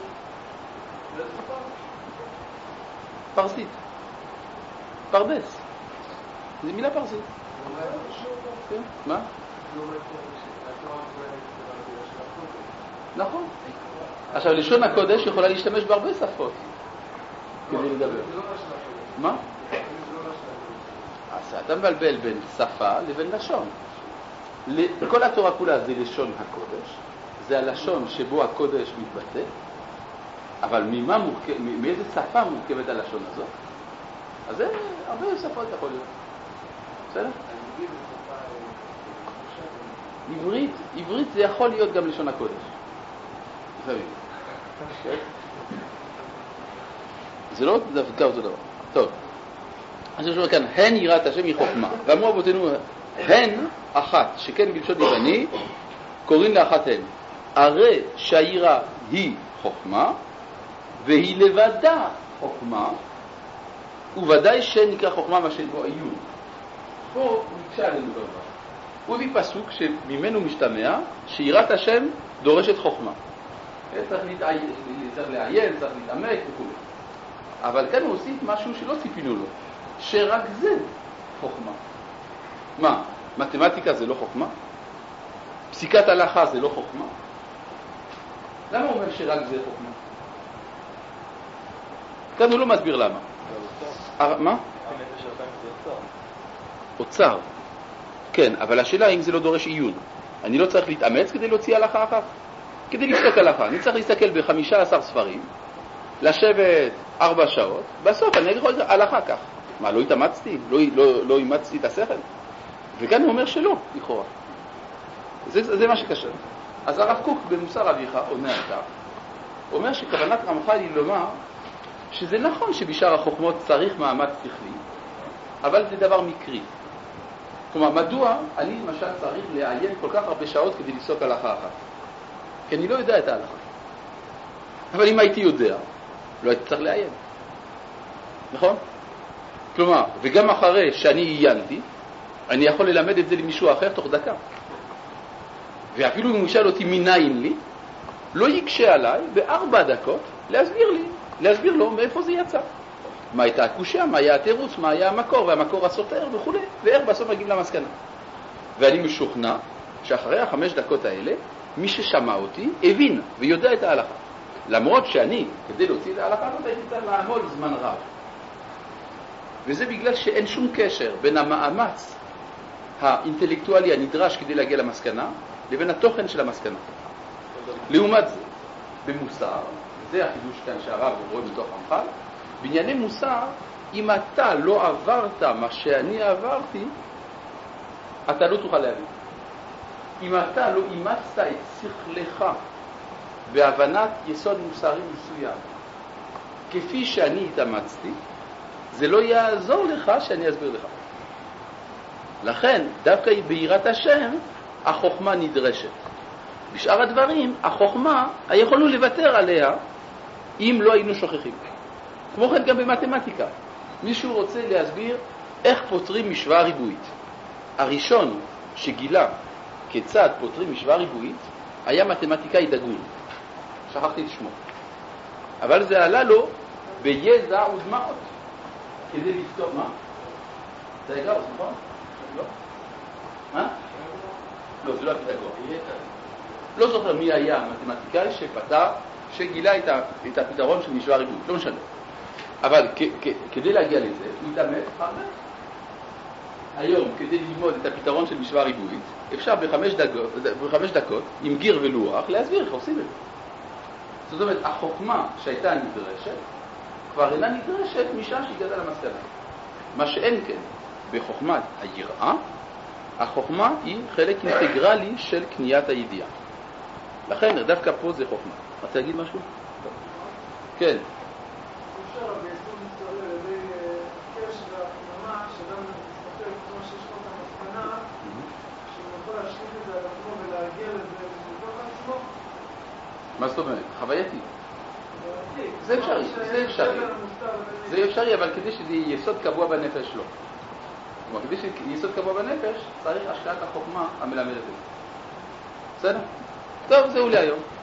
פרסית. פרדס. זה מילה פרסית. מה? נכון. עכשיו, לשון הקודש יכולה להשתמש בהרבה שפות כדי לדבר. מה? אז אתה מבלבל בין שפה לבין לשון. כל התורה כולה זה לשון הקודש, זה הלשון שבו הקודש מתבטא, אבל ממה מורכב, מאיזה שפה מורכבת הלשון הזאת? אז זה הרבה שפות יכול להיות. בסדר? עברית, עברית זה יכול להיות גם לשון הקודש. זה לא דווקא אותו דבר. טוב. אז יש לנו כאן, הן יראת השם היא חוכמה. ואמרו אבותינו, הן אחת, שכן בלשון יווני, קוראים לאחת הן. הרי שהיראה היא חוכמה, והיא לבדה חוכמה, וודאי שנקרא חוכמה מה שאין בו עיון. פה הוא נקשה עלינו דבר. הוא הביא פסוק שממנו משתמע, שיראת השם דורשת חוכמה. צריך לעיין, צריך להתעמק וכו'. אבל כאן הוא הוסיף משהו שלא ציפינו לו. שרק זה חוכמה. מה? מתמטיקה זה לא חוכמה? פסיקת הלכה זה לא חוכמה? למה הוא אומר שרק זה חוכמה? כאן הוא לא מסביר למה. מה? אוצר. כן, אבל השאלה אם זה לא דורש עיון. אני לא צריך להתאמץ כדי להוציא הלכה אחת. כדי לפסוק הלכה. אני צריך להסתכל בחמישה עשר ספרים, לשבת ארבע שעות, בסוף אני יכול להגיד הלכה כך. מה, לא התאמצתי? לא, לא, לא אימצתי את השכל? וכאן הוא אומר שלא, לכאורה. זה, זה מה שקשה. אז הרב קוק במוסר אביך עונה על כך, אומר שכוונת רמח"ל היא לומר שזה נכון שבשאר החוכמות צריך מאמץ שכלי, אבל זה דבר מקרי. כלומר, מדוע אני למשל צריך לעיין כל כך הרבה שעות כדי לפסוק הלכה אחת? כי אני לא יודע את ההלכה. אבל אם הייתי יודע, לא הייתי צריך לעיין. נכון? כלומר, וגם אחרי שאני עיינתי, אני יכול ללמד את זה למישהו אחר תוך דקה. ואפילו אם הוא ישאל אותי מניין לי, לא יקשה עליי בארבע דקות להסביר לי, להסביר לו מאיפה זה יצא. מה הייתה הקושיה, מה היה התירוץ, מה היה המקור, והמקור הסותר וכו'. ואיך בסוף מגיעים למסקנה. ואני משוכנע שאחרי החמש דקות האלה, מי ששמע אותי הבין ויודע את ההלכה. למרות שאני, כדי להוציא את ההלכה הזאת, הייתי צריך לעמול זמן רב. וזה בגלל שאין שום קשר בין המאמץ האינטלקטואלי הנדרש כדי להגיע למסקנה, לבין התוכן של המסקנה. לעומת זה, במוסר, זה החידוש כאן שהרב רואה בתוך רמח"ל, בענייני מוסר, אם אתה לא עברת מה שאני עברתי, אתה לא תוכל להבין. אם אתה לא אימצת את שכלך בהבנת יסוד מוסרי מסוים, כפי שאני התאמצתי, זה לא יעזור לך שאני אסביר לך. לכן, דווקא ביראת השם, החוכמה נדרשת. בשאר הדברים, החוכמה, יכולנו לוותר עליה אם לא היינו שוכחים. כמו כן גם במתמטיקה. מישהו רוצה להסביר איך פותרים משוואה ריבועית. הראשון שגילה כיצד פותרים משוואה ריבועית היה מתמטיקאי דגול. שכחתי את שמו. אבל זה עלה לו ביזע ודמעות. כדי לפתור, מה? זה היה גאוס, נכון? לא? מה? לא, זה לא הפיתגור. לא זוכר מי היה המתמטיקאי שפתר, שגילה את, ה, את הפתרון של משוואה ריבועית. לא משנה. אבל כ, כ, כדי להגיע לזה, הוא התאמץ הרבה. היום, כדי ללמוד את הפתרון של משוואה ריבועית, אפשר בחמש דקות, בחמש דקות, עם גיר ולוח, להסביר איך עושים את זה. זאת אומרת, החוכמה שהייתה נדרשת, כבר אינה נדרשת משעה שהגעת למסקנה. מה שאין כן, בחוכמת היראה, החוכמה היא חלק אינטגרלי של קניית הידיעה. לכן, דווקא פה זה חוכמה. רוצה להגיד משהו? כן. אפשר ביסוד מסתובב על ידי קש והפנמה, שאדם מסתכל כמו שיש לו את המסקנה, שהוא יכול להשליט את זה על עצמו ולהגיע לזה בתוך עצמו. מה זאת אומרת? חווייתי. זה אפשרי, זה אפשרי. זה אפשרי, אבל כדי שזה יהיה יסוד קבוע בנפש לא. כלומר, כדי שיהיה יסוד קבוע בנפש, צריך השקעת החוכמה המלמדת את זה. בסדר? טוב, זהו להיום.